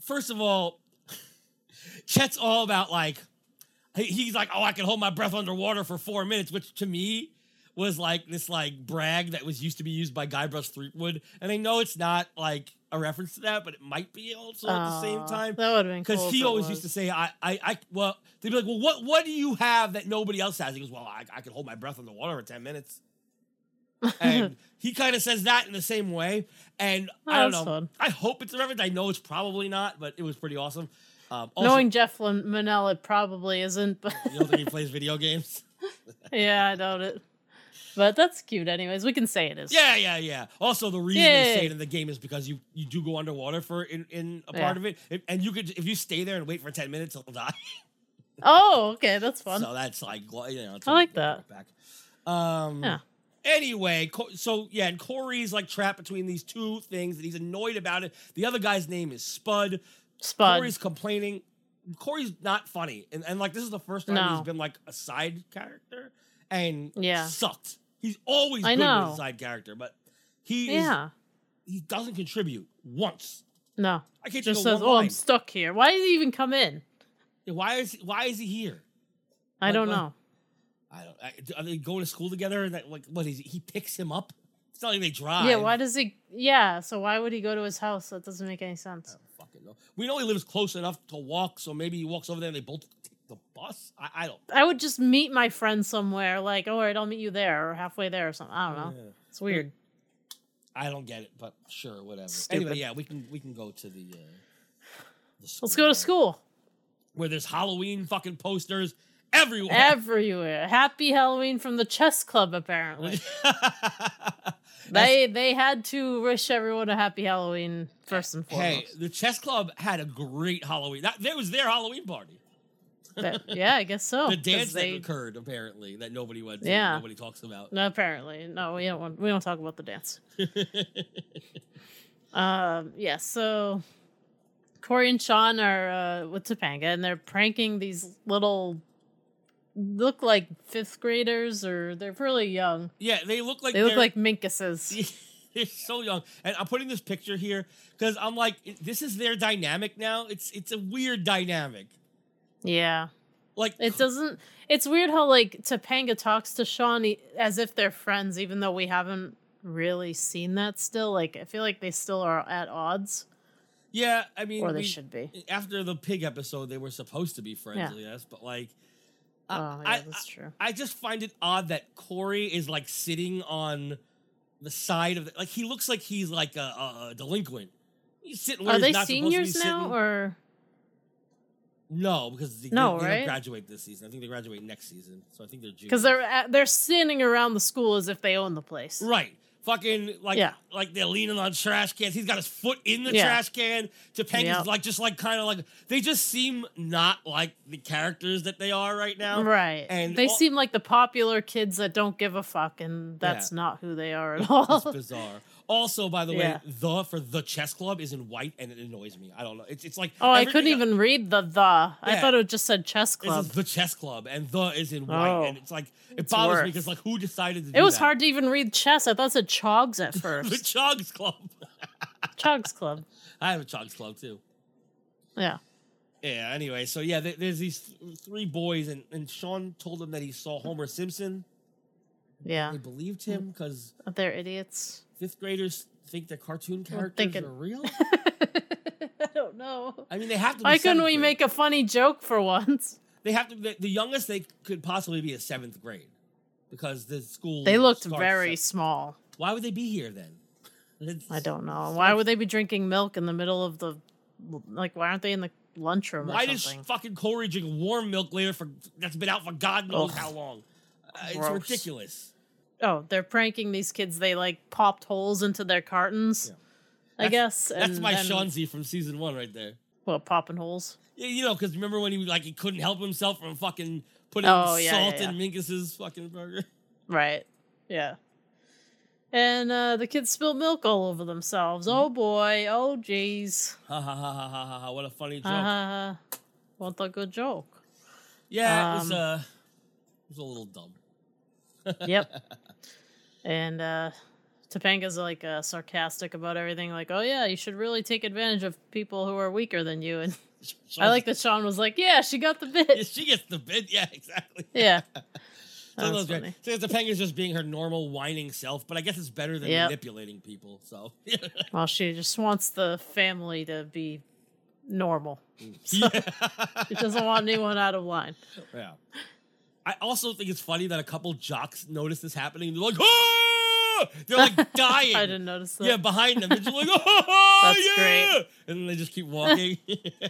first of all, Chet's all about like, he's like, oh, I can hold my breath underwater for 4 minutes, which to me was like this like brag that was used to be used by Guybrush Threepwood. And I know it's not like a reference to that, but it might be also at the same time. That would have been cool. Because he always used to say, well, they'd be like, well, what do you have that nobody else has? He goes, well, I can hold my breath underwater for 10 minutes. And he kind of says that in the same way. And I don't know. Fun. I hope it's a reference. I know it's probably not, but it was pretty awesome. Also, knowing Jeff Manel, it probably isn't. But you don't think he plays video games? Yeah, I doubt it. But that's cute anyways. We can say it is. Yeah. Also, the reason they say it in the game is because you do go underwater for in a part of it. And you could, if you stay there and wait for 10 minutes, he'll die. Oh, okay. That's fun. So that's like, I like that. Back. Yeah. Anyway, and Corey's like trapped between these two things, and he's annoyed about it. The other guy's name is Spud. Corey's complaining. Corey's not funny. And like, this is the first time he's been like a side character. And sucked. He's always good with a side character, but he doesn't contribute once. No. I can't just says, I'm stuck here. Why did he even come in? Why is he here? I don't know. Are they going to school together? And he picks him up? It's not like they drive. Yeah, why does he? Yeah, so why would he go to his house? That doesn't make any sense. I don't fucking know. We know he lives close enough to walk, so maybe he walks over there and they both take the bus. I don't. I would just meet my friend somewhere, like, all right, I'll meet you there or halfway there or something. I don't know. Yeah. It's weird. I don't get it, but sure, whatever. Stupid. Anyway, we can go to the Let's go to school. Where there's Halloween fucking posters everywhere. Everywhere. Happy Halloween from the chess club, apparently. They had to wish everyone a happy Halloween first and foremost. Hey, the chess club had a great Halloween. That was their Halloween party. Yeah, I guess so. The dance that occurred, apparently, that nobody went to. Yeah. Nobody talks about. No, apparently. No, we don't talk about the dance. So Corey and Sean are with Topanga, and they're pranking these look like 5th graders, or they're really young. Yeah, they look like minkuses. They're so young. And I'm putting this picture here because I'm like, this is their dynamic now. It's a weird dynamic. Yeah. Like, it's weird how like Topanga talks to Sean as if they're friends, even though we haven't really seen that still. Like, I feel like they still are at odds. Yeah, I mean, or they should be. After the pig episode, they were supposed to be friends, yes, but like, that's true. I just find it odd that Corey is like sitting on the side of like, he looks like he's like a delinquent. He's sitting where he's not supposed to be sitting. Are they seniors now, or? No, because they don't graduate this season. I think they graduate next season. So I think they're juniors. Because they're standing around the school as if they own the place. Right. Fucking, like they're leaning on trash cans. He's got his foot in the trash can. Topanga's they just seem not like the characters that they are right now. Right. And they seem like the popular kids that don't give a fuck, and that's not who they are at all. It's bizarre. Also, by the way, the chess club is in white, and it annoys me. I don't know. It's like... Oh, I couldn't even read the. I thought it just said chess club. This is the chess club, and the is in white, and it's like... It bothers me because, like, who decided to do that? It was hard to even read chess. I thought it said Chogs at first. The Chogs Club. Chogs Club. I have a Chogs Club, too. Yeah. Yeah, anyway, so yeah, there's these 3 boys, and Sean told them that he saw Homer Simpson. Yeah. They believed him because... They're idiots. 5th graders think their cartoon characters are real? I don't know. I mean, they have to be. Why couldn't we make a funny joke for once? They have to. The youngest they could possibly be is 7th grade, because the school. They looked very small. Why would they be here then? I don't know. Why would they be drinking milk in the middle of the? Like, why aren't they in the lunchroom? Why does fucking Corey drink warm milk later that's been out for God knows how long? It's ridiculous. Oh, they're pranking these kids. They like popped holes into their cartons. Yeah. I guess that's my Shawnzy from season 1 right there. What, popping holes? Yeah, you know, because remember when he couldn't help himself from fucking putting salt in Minkus's fucking burger? Right. Yeah. And the kids spilled milk all over themselves. Oh boy. Oh jeez. Ha ha ha ha ha ha! What a funny joke. What a good joke. Yeah, it was a little dumb. Yep. And Topanga's like sarcastic about everything, like, "Oh yeah, you should really take advantage of people who are weaker than you." And I like that Sean was like, "Yeah, she got the bit. Yeah, she gets the bit. Yeah, exactly. Yeah." So Topanga's just being her normal whining self, but I guess it's better than manipulating people. So, well, she just wants the family to be normal. So she doesn't want anyone out of line. Yeah. I also think it's funny that a couple jocks notice this happening. They're like, "Oh!" They're like dying. I didn't notice that. Yeah, behind them. They're just like, "Oh, that's great." And then they just keep walking.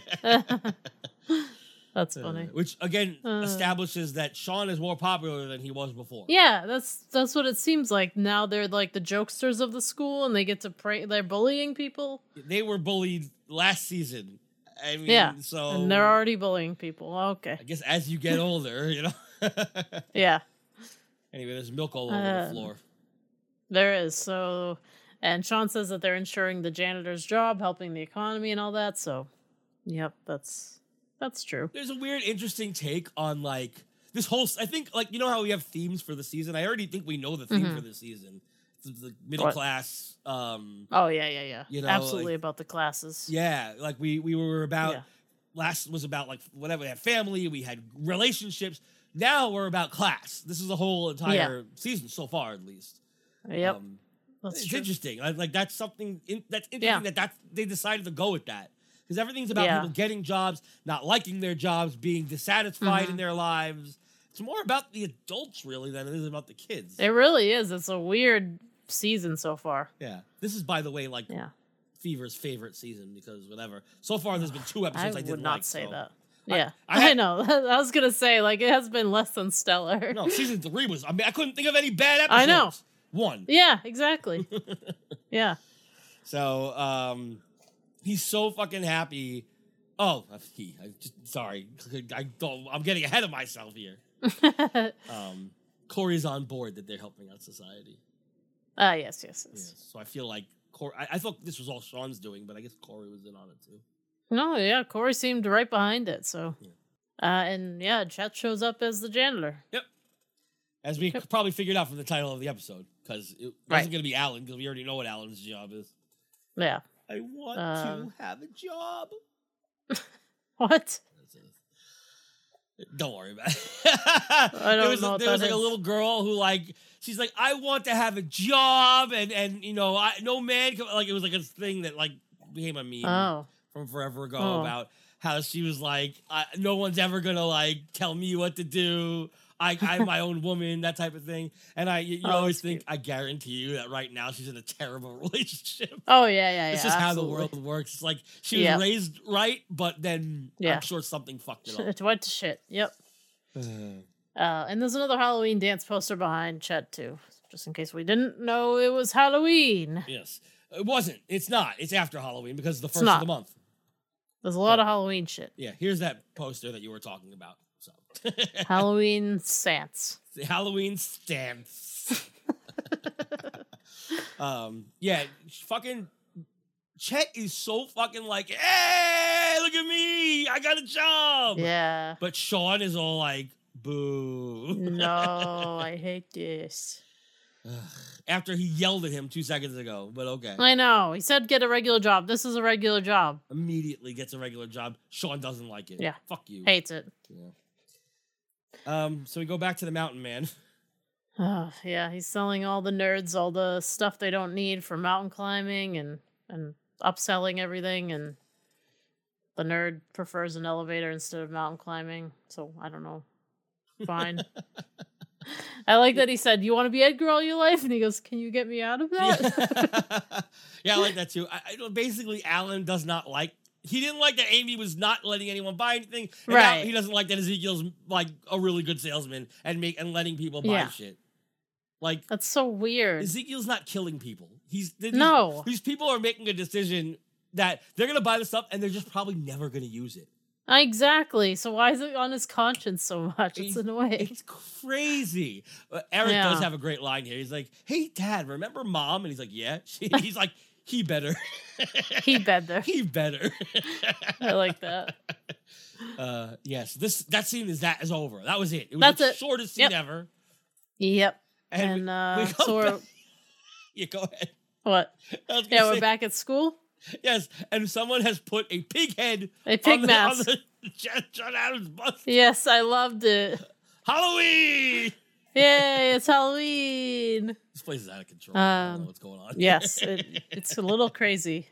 That's funny. Which again establishes that Sean is more popular than he was before. Yeah, that's what it seems like. Now they're like the jokesters of the school, and they get to they're bullying people. They were bullied last season. I mean, so and they're already bullying people. Okay. I guess as you get older, you know. Yeah. Anyway, there's milk all over the floor. There is. So, and Sean says that they're ensuring the janitor's job, helping the economy and all that. So, yep, that's true. There's a weird, interesting take on like this whole. I think like you know how we have themes for the season. I already think we know the theme for the season. It's the middle class. Oh yeah. You know, absolutely like, about the classes. Yeah, like we were about. Yeah. Last was about like whatever. We had family. We had relationships. Now we're about class. This is the whole entire season so far, at least. Yep. It's interesting. Like that's something that's interesting that they decided to go with that. Because everything's about people getting jobs, not liking their jobs, being dissatisfied in their lives. It's more about the adults, really, than it is about the kids. It really is. It's a weird season so far. Yeah. This is, by the way, like Fever's favorite season because whatever. So far, there's been 2 episodes I didn't like. I would not say that. Yeah. I know. I was going to say, like, it has been less than stellar. No, season 3 was, I mean, I couldn't think of any bad episodes. I know. 1. Yeah, exactly. Yeah. So, he's so fucking happy. Oh, sorry. I'm getting ahead of myself here. Corey's on board that they're helping out society. Yes. So I feel like Corey, I thought this was all Sean's doing, but I guess Corey was in on it too. No, yeah, Corey seemed right behind it. So, and Chet shows up as the janitor. Yep. As we probably figured out from the title of the episode, because it wasn't going to be Alan, because we already know what Alan's job is. Yeah. I want to have a job. What? Don't worry about it. I don't know. There was like a little girl who she's like, I want to have a job, and you know, no man can, like it was like a thing that like became a meme from forever ago about how she was like, no one's ever gonna like tell me what to do. I'm my own woman, that type of thing. And you always think, I guarantee you that right now she's in a terrible relationship. Oh, yeah. It's just how the world works. It's like she was raised right, but then I'm sure something fucked it up. It went to shit. Yep. And there's another Halloween dance poster behind Chet, too. Just in case we didn't know it was Halloween. Yes. It wasn't. It's not. It's after Halloween because it's the first of the month. There's a lot of Halloween shit. Yeah, here's that poster that you were talking about. So. Halloween stance. Halloween stance. Fucking Chet is so fucking like, hey, look at me, I got a job. Yeah. But Sean is all like, boo. No, I hate this. After he yelled at him 2 seconds ago, but okay. I know. He said get a regular job. This is a regular job. Immediately gets a regular job. Sean doesn't like it. Yeah. Fuck you. Hates it. Yeah. So we go back to the mountain man. Yeah, he's selling all the nerds all the stuff they don't need for mountain climbing and upselling everything, and the nerd prefers an elevator instead of mountain climbing, so I don't know. Fine. I like that he said, you want to be Edgar all your life? And he goes, can you get me out of that? Yeah, I like that too. Basically, Alan does not like, he didn't like that Amy was not letting anyone buy anything. And right. He doesn't like that Ezekiel's like a really good salesman and letting people buy shit. Like, that's so weird. Ezekiel's not killing people. These people are making a decision that they're going to buy the stuff and they're just probably never going to use it. Exactly. So why is it on his conscience so much? It's annoying. It's crazy. Eric does have a great line here. He's like, hey, Dad, remember Mom? And he's like, yeah. He's like, he better. He better. He better. I like that. Yes, that scene is over. That was it. It was the shortest scene ever. Yep. And Yeah, go ahead. What? Yeah, we're back at school? Yes, and someone has put a pig head mask on the John Adams bus. Yes, I loved it. Halloween! Yay, it's Halloween. This place is out of control. I don't know what's going on. Yes, it's a little crazy.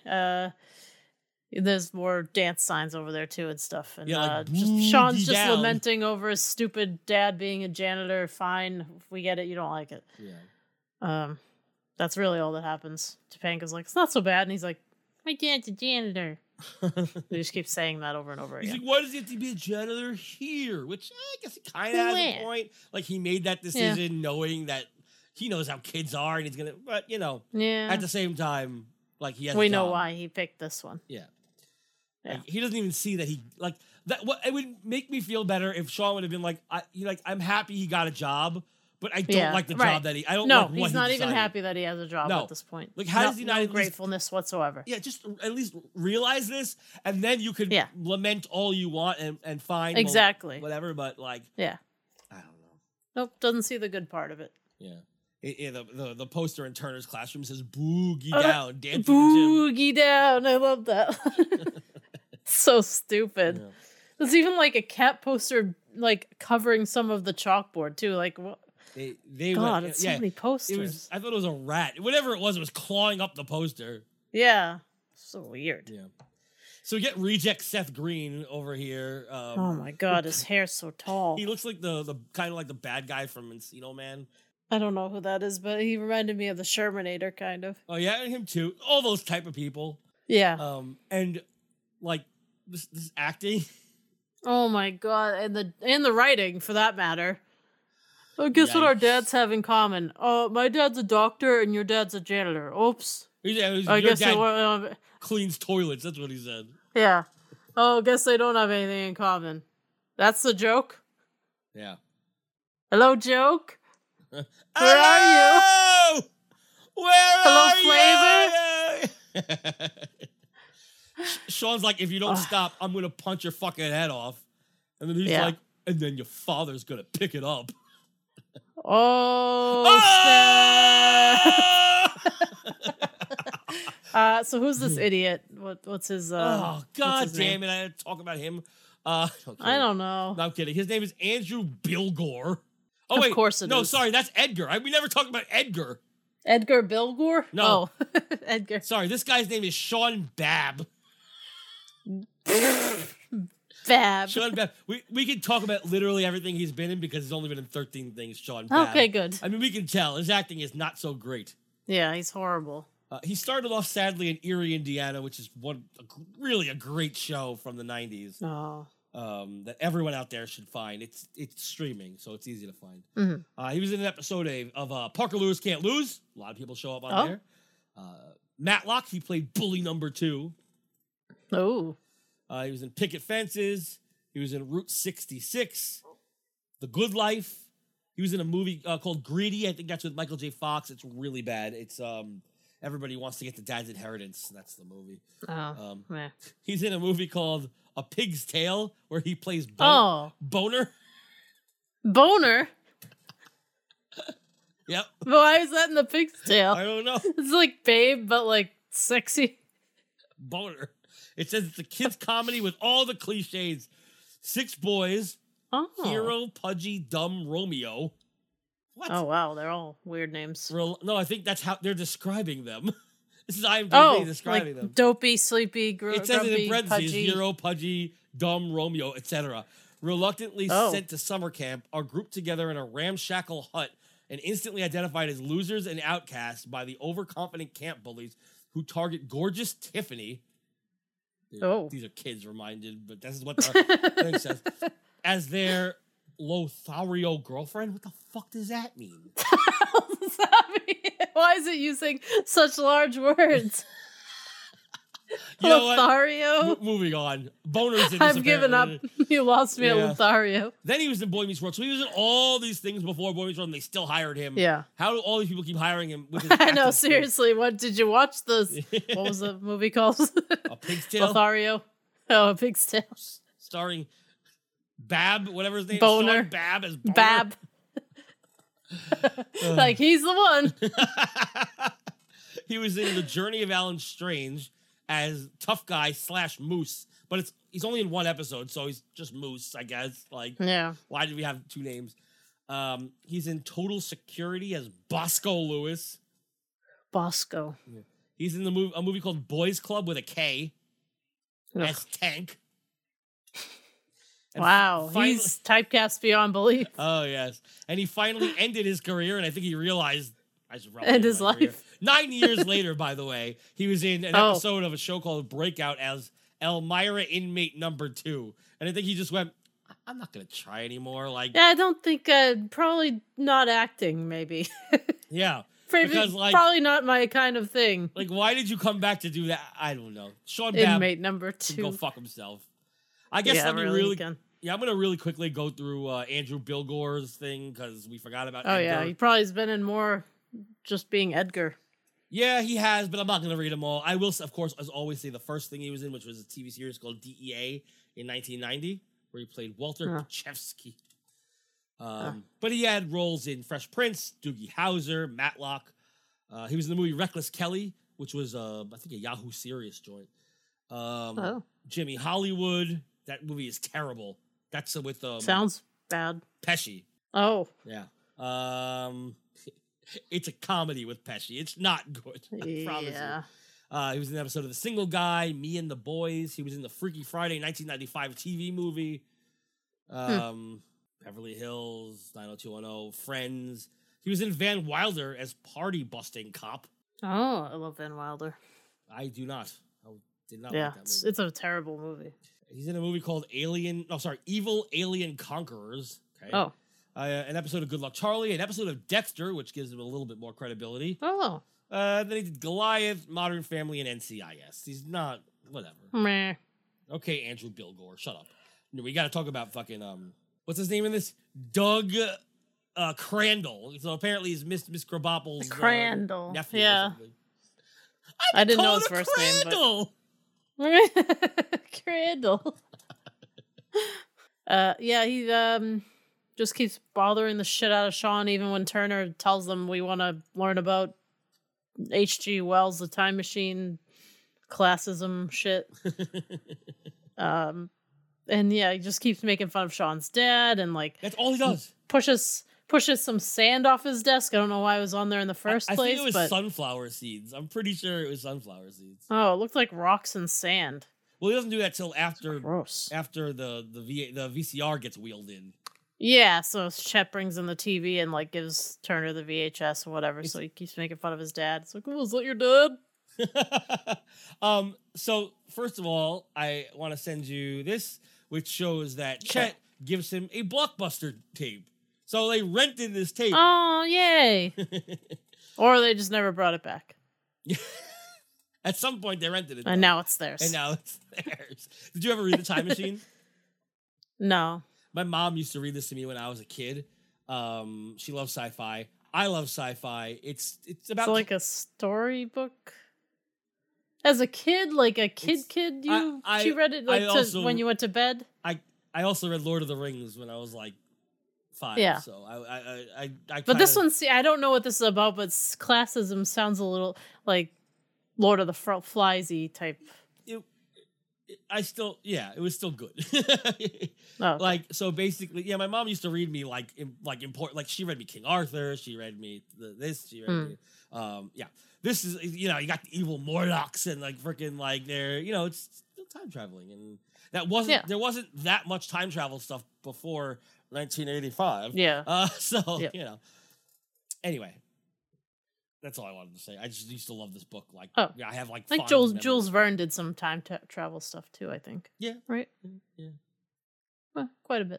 There's more dance signs over there too and stuff. And Sean's just lamenting over his stupid dad being a janitor. Fine, if we get it, you don't like it. Yeah. That's really all that happens. Topanga's like, it's not so bad, and he's like, my dad's a janitor. They just keep saying that over and over again. He's like, why does he have to be a janitor here? Which I guess he kind of has a point. Like, he made that decision knowing that he knows how kids are, and he's gonna. But at the same time, like he has. We know why he picked this one. Yeah. Like, he doesn't even see that he like that. What it would make me feel better if Sean would have been like, I'm happy he got a job. But I don't like the job that he. I don't. No, like what he's not he even happy that he has a job at this point. Like, how does he not? No gratefulness whatsoever. Yeah, just at least realize this, and then you could lament all you want and find exactly whatever. But like, I don't know. Nope, doesn't see the good part of it. Yeah, the poster in Turner's classroom says "Boogie down, dancing boogie down." I love that. So stupid. Yeah. There's even like a cat poster like covering some of the chalkboard too. Like what? It's so many posters. I thought it was a rat. Whatever it was clawing up the poster. Yeah. So weird. Yeah. So we get reject Seth Green over here. Oh my God, his hair's so tall. He looks like the kind of like the bad guy from Encino Man. I don't know who that is, but he reminded me of the Shermanator, kind of. Oh yeah, and him too. All those type of people. Yeah. And like this acting. Oh my God, and the writing for that matter. Oh, guess what our dads have in common? My dad's a doctor and your dad's a janitor. Oops. I guess dad cleans toilets. That's what he said. Yeah. Oh, guess they don't have anything in common. That's the joke? Yeah. Hello, joke? Where are you? Hello, Flavor? Sean's like, if you don't stop, I'm going to punch your fucking head off. And then he's like, and then your father's going to pick it up. Oh! So who's this idiot? What's his? Oh God damn it! I had to talk about him. I don't know. No, I'm kidding. His name is Andrew Bilgore. Oh wait, of course it is. No, sorry, that's Edgar. We never talked about Edgar. Edgar Bilgore? No, Edgar. Sorry, this guy's name is Sean Babb. Babb. Sean Babb. We can talk about literally everything he's been in because he's only been in 13 things. Sean Babb. Okay, good. I mean, we can tell his acting is not so great. Yeah, he's horrible. He started off sadly in Erie, Indiana, which is really a great show from the 90s. Oh. That everyone out there should find. It's streaming, so it's easy to find. Mm-hmm. He was in an episode of Parker Lewis Can't Lose. A lot of people show up on there. Matlock, he played bully number 2. Oh. He was in Picket Fences. He was in Route 66. The Good Life. He was in a movie called Greedy. I think that's with Michael J. Fox. It's really bad. It's Everybody Wants to Get the Dad's Inheritance. That's the movie. Oh, He's in a movie called A Pig's Tale, where he plays Boner. Boner? Yep. But why is that in the Pig's Tale? I don't know. It's like Babe, but like sexy. Boner. It says it's a kid's comedy with all the cliches. 6 boys. Oh. Hero, Pudgy, Dumb, Romeo. What? Oh, wow. They're all weird names. No, I think that's how they're describing them. This is IMDb describing them. Dopey, sleepy, it says it in parentheses, Pudgy. Hero, Pudgy, Dumb, Romeo, etc. Reluctantly sent to summer camp, are grouped together in a ramshackle hut and instantly identified as losers and outcasts by the overconfident camp bullies who target gorgeous Tiffany. These are kids reminded, but this is what the thing says. As their Lothario girlfriend? What the fuck does that mean? What does that mean? Why is it using such large words? Lothario? Moving on. Boner's in this. I've given up. You lost me at Lothario. Then he was in Boy Meets World. So he was in all these things before Boy Meets World, and they still hired him. Yeah. How do all these people keep hiring him? With his I know, seriously. What did you watch? What was the movie called? A Pig's Tale? Lothario. Oh, A Pig's Tale. Starring Bab, whatever his name is. Boner. Sean Babb as Boner. Bab. Like, he's the one. He was in The Journey of Alan Strange as tough guy / Moose, but he's only in one episode, so he's just Moose, I guess. Like, why did we have two names? He's in Total Security as Bosco Lewis. Bosco. Yeah. He's in a movie called Boys Club with a K as Tank. Wow, he's typecast beyond belief. Oh, yes. And he finally ended his career, and I think he realized I should probably end his life. Career. 9 years later, by the way, he was in an episode of a show called Breakout as Elmira Inmate Number 2. And I think he just went, I'm not going to try anymore. Like, yeah, I don't think, probably not acting, maybe. Yeah. Because, probably not my kind of thing. Like, why did you come back to do that? I don't know. Sean Babb Inmate Number 2. Go fuck himself. I guess I'm going to really quickly go through Andrew Bilgore's thing because we forgot about Edgar. Yeah, he probably has been in more just being Edgar. Yeah, he has, but I'm not going to read them all. I will, of course, as always, say the first thing he was in, which was a TV series called DEA in 1990, where he played Walter Pachevsky. But he had roles in Fresh Prince, Doogie Howser, Matlock. He was in the movie Reckless Kelly, which was, I think, a Yahoo Serious joint. Jimmy Hollywood. That movie is terrible. That's with... sounds bad. Pesci. Oh. Yeah. It's a comedy with Pesci. It's not good. I promise you. He was in an episode of The Single Guy, Me and the Boys. He was in the Freaky Friday 1995 TV movie. Beverly Hills, 90210, Friends. He was in Van Wilder as party busting cop. Oh, I love Van Wilder. I do not. I did not like that movie. It's a terrible movie. He's in a movie called Evil Alien Conquerors. Okay. Oh. An episode of Good Luck Charlie, an episode of Dexter, which gives him a little bit more credibility. Oh. Then he did Goliath, Modern Family, and NCIS. He's not, whatever. Meh. Okay, Andrew Bilgore, shut up. No, we got to talk about fucking, what's his name in this? Doug Crandall. So apparently he's Miss Krabappel's Crandall. Nephew. Yeah. I didn't know his first name, but... Crandall. He just keeps bothering the shit out of Sean, even when Turner tells them we want to learn about H.G. Wells, the time machine, classism shit. And yeah, he just keeps making fun of Sean's dad, and like that's all he does. Pushes some sand off his desk. I don't know why it was on there in the first place. I think it was sunflower seeds. I'm pretty sure it was sunflower seeds. Oh, it looked like rocks and sand. Well, he doesn't do that till after the VCR gets wheeled in. Yeah, so Chet brings in the TV and like gives Turner the VHS or whatever. So he keeps making fun of his dad. It's like, oh, is that your dad? So first of all, I want to send you this, which shows that Chet gives him a Blockbuster tape. So they rented this tape. Oh, yay! Or they just never brought it back. At some point, they rented it. And now it's theirs. Did you ever read The Time Machine? No. My mom used to read this to me when I was a kid. She loves sci-fi. I love sci-fi. It's about like a storybook. As a kid, like a kid, she read it when you went to bed. I also read Lord of the Rings when I was like 5. Yeah. So I but this one, see, I don't know what this is about, but classism sounds a little like Lord of the Flies-y type. It was still good. Okay. Like, so basically, my mom used to read me important, like she read me King Arthur, she read me she read me, this is, you got the evil Morlocks and like freaking like they're, it's still time traveling, and there wasn't that much time travel stuff before 1985. Yeah. Anyway. That's all I wanted to say. I just used to love this book. Like, I have like. I think Jules Verne did some time travel stuff too. I think. Yeah. Right. Yeah. Well, quite a bit.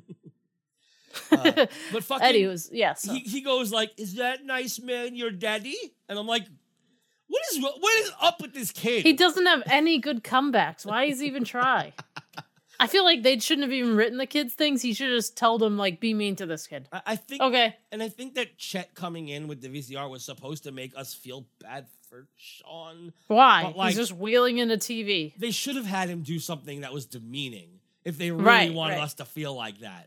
But fucking Eddie was he goes like, "Is that nice man your daddy?" And I'm like, "What is up with this kid?" He doesn't have any good comebacks. Why does he even try? I feel like they shouldn't have even written the kids things. He should have just told them, like, be mean to this kid. I think... Okay. And I think that Chet coming in with the VCR was supposed to make us feel bad for Sean. Why? But, like, he's just wheeling into TV. They should have had him do something that was demeaning if they really wanted us to feel like that.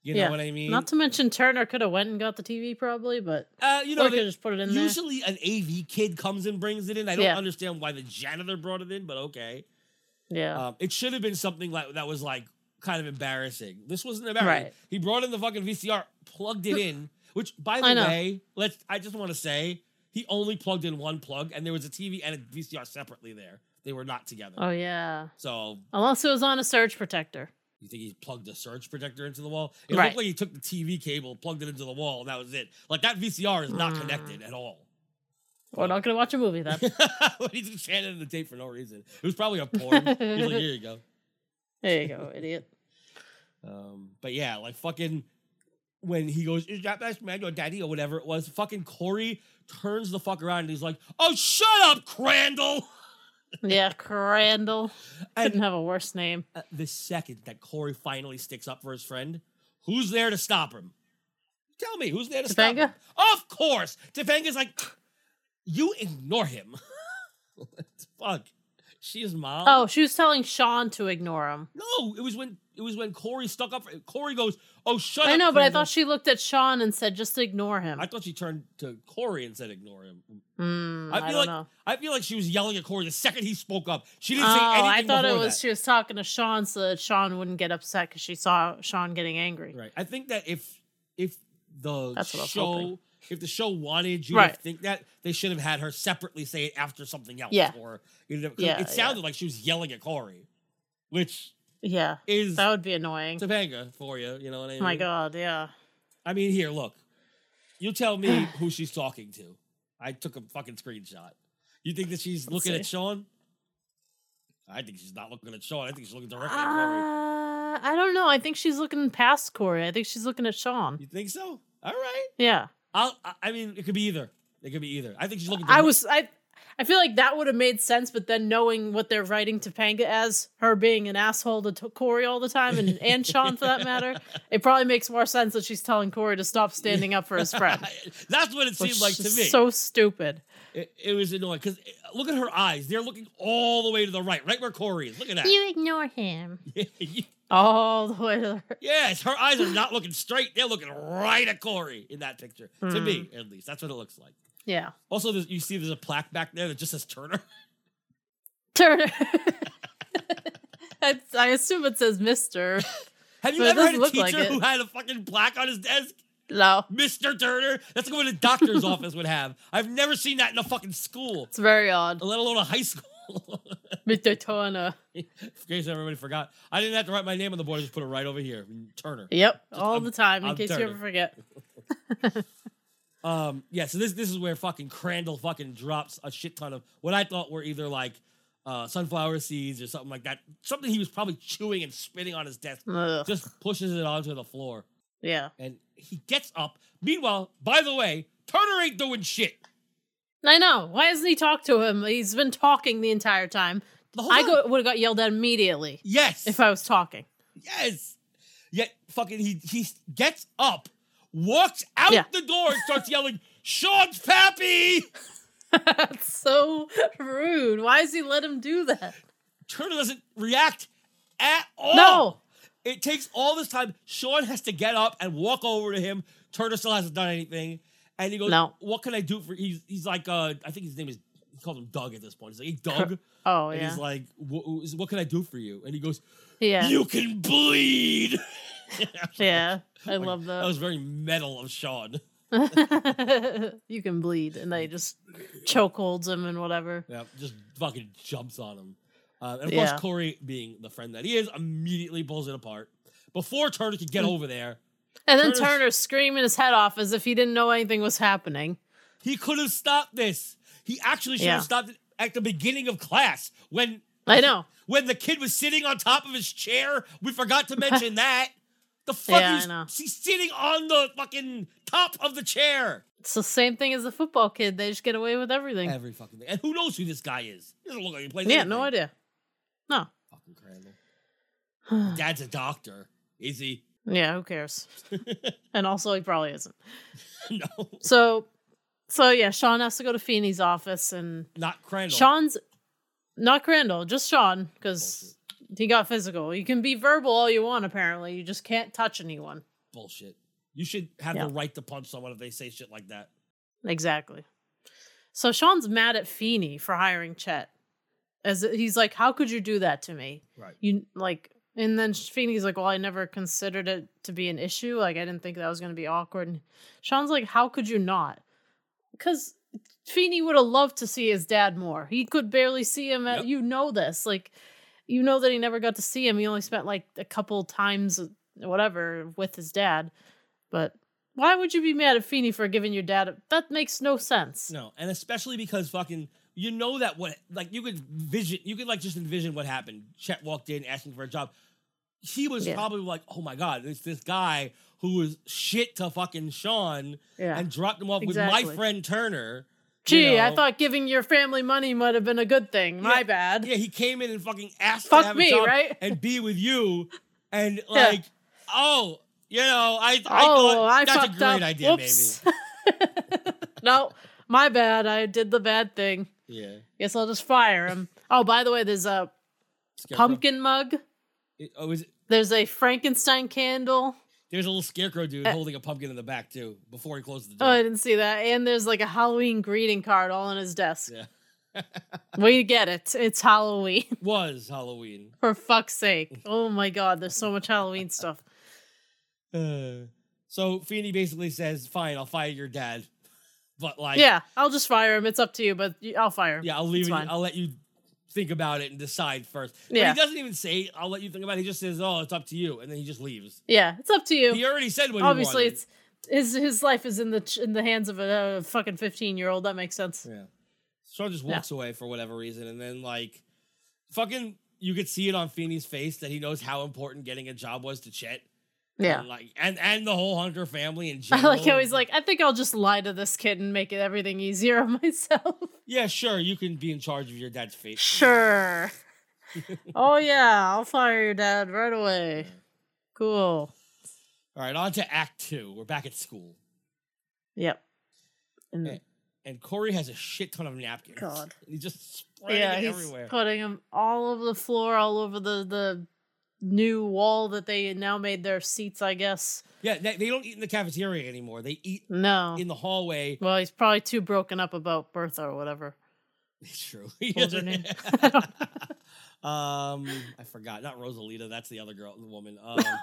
You know what I mean? Not to mention Turner could have went and got the TV probably, but you know, they just put it in usually an AV kid comes and brings it in. I don't understand why the janitor brought it in, but okay. Yeah. It should have been something like that was like kind of embarrassing. This wasn't embarrassing. Right. He brought in the fucking VCR, plugged it in, which by the way, I just want to say he only plugged in one plug, and there was a TV and a VCR separately there. They were not together. Oh yeah. So unless it was on a surge protector. You think he plugged a surge protector into the wall? It looked like he took the TV cable, plugged it into the wall, and that was it. Like, that VCR is not connected at all. We're not going to watch a movie, then. He's just handing the tape for no reason. It was probably a porn. He's like, here you go. There you go, idiot. But yeah, like, fucking, when he goes, is that best man your daddy, or whatever it was, fucking Corey turns the fuck around, and he's like, oh, shut up, Crandall! Yeah, Crandall. Couldn't have a worse name. The second that Corey finally sticks up for his friend, who's there to stop him? Tell me, who's there to stop him? Of course! Tofanga's like, you ignore him. Fuck. She is mom. Oh, she was telling Sean to ignore him. No, it was when Corey stuck up. Corey goes, "Oh, shut up." I know, but I thought she looked at Sean and said, "Just ignore him." I thought she turned to Corey and said, "Ignore him." I don't know. I feel like she was yelling at Corey the second he spoke up. She didn't say anything. I thought it was she was talking to Sean so that Sean wouldn't get upset because she saw Sean getting angry. Right. I think that if the show wanted you to think that, they should have had her separately say it after something else. Yeah. Or it sounded like she was yelling at Corey, which is that would be annoying. Topanga for you. You know what I mean? My God, yeah. I mean, here, look. You tell me who she's talking to. I took a fucking screenshot. You think that she's looking at Sean? I think she's not looking at Sean. I think she's looking directly at Corey. I don't know. I think she's looking past Corey. I think she's looking at Sean. You think so? All right. Yeah. I mean, it could be either. It could be either. I think she's looking. I feel like that would have made sense, but then knowing what they're writing Topanga as, her being an asshole to Corey all the time, and Sean for that matter, it probably makes more sense that she's telling Corey to stop standing up for his friend. That's what it seemed like to me. So stupid. It was annoying because look at her eyes; they're looking all the way to the right where Corey is. Look at that. You ignore him. All the way to the right. Yes, her eyes are not looking straight; they're looking right at Corey in that picture. To me, at least, that's what it looks like. Yeah. Also, you see there's a plaque back there that just says Turner. Turner. I assume it says Mr. Have you ever had a teacher who had a fucking plaque on his desk? No. Mr. Turner? That's like what a doctor's office would have. I've never seen that in a fucking school. It's very odd. Let alone a high school. Mr. Turner. In case everybody forgot. I didn't have to write my name on the board. I just put it right over here. Turner. Yep. All the time in case you ever forget. So this is where fucking Crandall fucking drops a shit ton of what I thought were either like sunflower seeds or something like that. Something he was probably chewing and spitting on his desk. Ugh. Just pushes it onto the floor. Yeah. And he gets up. Meanwhile, by the way, Turner ain't doing shit. I know. Why hasn't he talked to him? He's been talking the entire time. I would have got yelled at immediately. Yes. If I was talking. Yes. Yet fucking he gets up, walks out the door and starts yelling, Sean's pappy! That's so rude. Why does he let him do that? Turner doesn't react at all. No. It takes all this time. Sean has to get up and walk over to him. Turner still hasn't done anything. And he goes, what can I do for... He's like, I think his name is... He called him Doug at this point. He's like, hey, Doug. Oh, and he's like, what can I do for you? And he goes, yeah, you can bleed. Yeah, I love that. That was very metal of Sean. You can bleed. And they just chokeholds him and whatever. Yeah, just fucking jumps on him. And of course, Corey, being the friend that he is, immediately pulls it apart. Before Turner could get over there. And then Turner's screaming his head off as if he didn't know anything was happening. He could have stopped this. He actually should have stopped it at the beginning of class. When I know. When the kid was sitting on top of his chair. We forgot to mention that. The fuck he's sitting on the fucking top of the chair. It's the same thing as the football kid. They just get away with everything. Every fucking thing. And who knows who this guy is? He doesn't look like he plays anything. No idea. No. Fucking Crandall. Dad's a doctor. Is he? Yeah, who cares? And also, he probably isn't. No. So yeah, Sean has to go to Feeney's office and... Not Crandall. Sean's... Not Crandall, just Sean, because he got physical. You can be verbal all you want, apparently. You just can't touch anyone. bullshit. You should have the right to punch someone if they say shit like that. Exactly. So Sean's mad at Feeney for hiring Chet. As he's like, how could you do that to me? Right. And then Feeney's like, well, I never considered it to be an issue. Like, I didn't think that was going to be awkward. And Sean's like, how could you not? Because Feeney would have loved to see his dad more. He could barely see him. You know this. Like, you know that he never got to see him. He only spent like a couple times, whatever, with his dad. But why would you be mad at Feeney for giving your dad... That makes no sense. No, and especially because fucking... You know that you could like just envision what happened. Chet walked in asking for a job. He was probably like, oh my God, it's this guy who was shit to fucking Sean and dropped him off with my friend Turner. Gee, I thought giving your family money might have been a good thing. My bad. Yeah, he came in and fucking asked to have a job and be with you. And like, I thought that's a great idea, Whoops. Maybe. No, my bad. I did the bad thing. Yeah. Guess I'll just fire him. Oh, by the way, there's a pumpkin mug. There's a Frankenstein candle. There's a little scarecrow dude holding a pumpkin in the back, too, before he closes the door. Oh, I didn't see that. And there's like a Halloween greeting card all on his desk. Yeah. We get it. It's Halloween. Was Halloween. For fuck's sake. Oh my God, there's so much Halloween stuff. So Feeney basically says, fine, I'll fire your dad. But like, yeah, I'll just fire him. It's up to you, but I'll fire him. Yeah, I'll leave it. I'll let you think about it and decide first. But he doesn't even say, I'll let you think about it. He just says, oh, it's up to you. And then he just leaves. Yeah, it's up to you. He already said what Obviously, he wanted. it's his life is in the hands of a fucking 15-year-old. That makes sense. Yeah. Sean just walks away for whatever reason. And then like, fucking, you could see it on Feeney's face that he knows how important getting a job was to Chet. Yeah. And the whole Hunter family in general. I like how he's like, I think I'll just lie to this kid and make everything easier on myself. Yeah, sure. You can be in charge of your dad's fate. Sure. Oh, yeah. I'll fire your dad right away. Cool. All right. On to Act 2. We're back at school. Yep. And Corey has a shit ton of napkins. God. He's just spreading it everywhere. He's putting them all over the floor, all over the new wall that they now made their seats, I guess. Yeah, they don't eat in the cafeteria anymore. They eat in the hallway. Well, he's probably too broken up about Bertha or whatever. It's true. What's her name? I forgot. Not Rosalita. That's the other girl, the woman.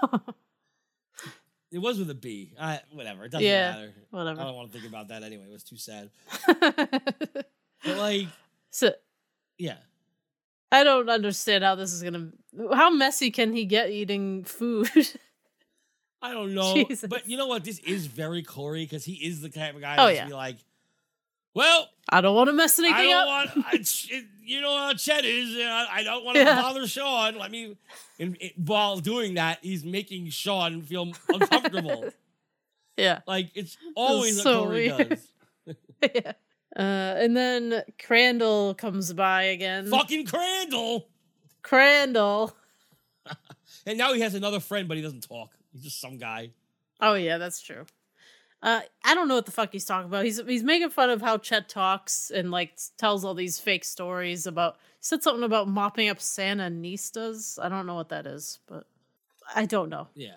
It was with a B. Whatever. It doesn't matter. Whatever. I don't want to think about that anyway. It was too sad. But like, yeah. I don't understand how this is gonna. How messy can he get eating food? I don't know. Jesus. But you know what? This is very Corey because he is the type of guy to be like, well, I don't want to mess anything up. You know how Chet is. I don't want to bother Sean. Let me. While doing that, he's making Sean feel uncomfortable. Yeah. Like, it's always what Corey does. Yeah. And then Crandall comes by again. Fucking Crandall! Crandall. And now he has another friend, but he doesn't talk. He's just some guy. Oh, yeah, that's true. I don't know what the fuck he's talking about. He's making fun of how Chet talks and, like, tells all these fake stories about... He said something about mopping up Sandinistas. I don't know what that is, but... I don't know. Yeah.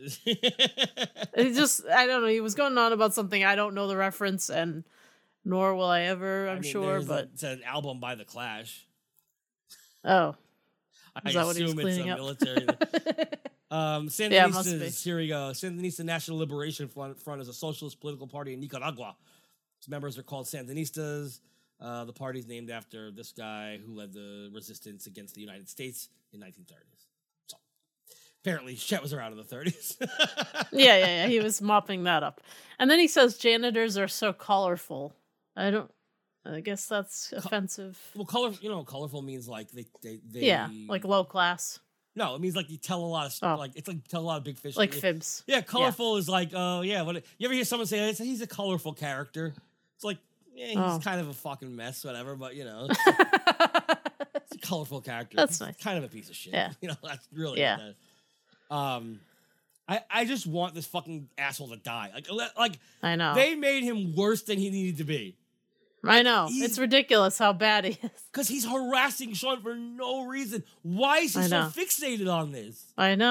It just... I don't know. He was going on about something. I don't know the reference, and... Nor will I ever, I'm sure, but... It's an album by The Clash. Oh. Is that what he was cleaning up? Military... Sandinistas, here we go. Sandinista National Liberation Front is a socialist political party in Nicaragua. Its members are called Sandinistas. The party's named after this guy who led the resistance against the United States in 1930s. So, apparently, Chet was around in the 30s. Yeah. He was mopping that up. And then he says janitors are so colorful. I guess that's offensive. Well, colorful means like they like low class. No, it means like you tell a lot of stuff. Like it's like tell a lot of big fish. Like fibs. Yeah, colorful is like, what? You ever hear someone say he's a colorful character? It's like, he's kind of a fucking mess, whatever. But it's a colorful character. That's nice. He's kind of a piece of shit. Yeah, that's really what that is. I just want this fucking asshole to die. Like I know they made him worse than he needed to be. I know. It's ridiculous how bad he is. Because he's harassing Sean for no reason. Why is he so fixated on this? I know.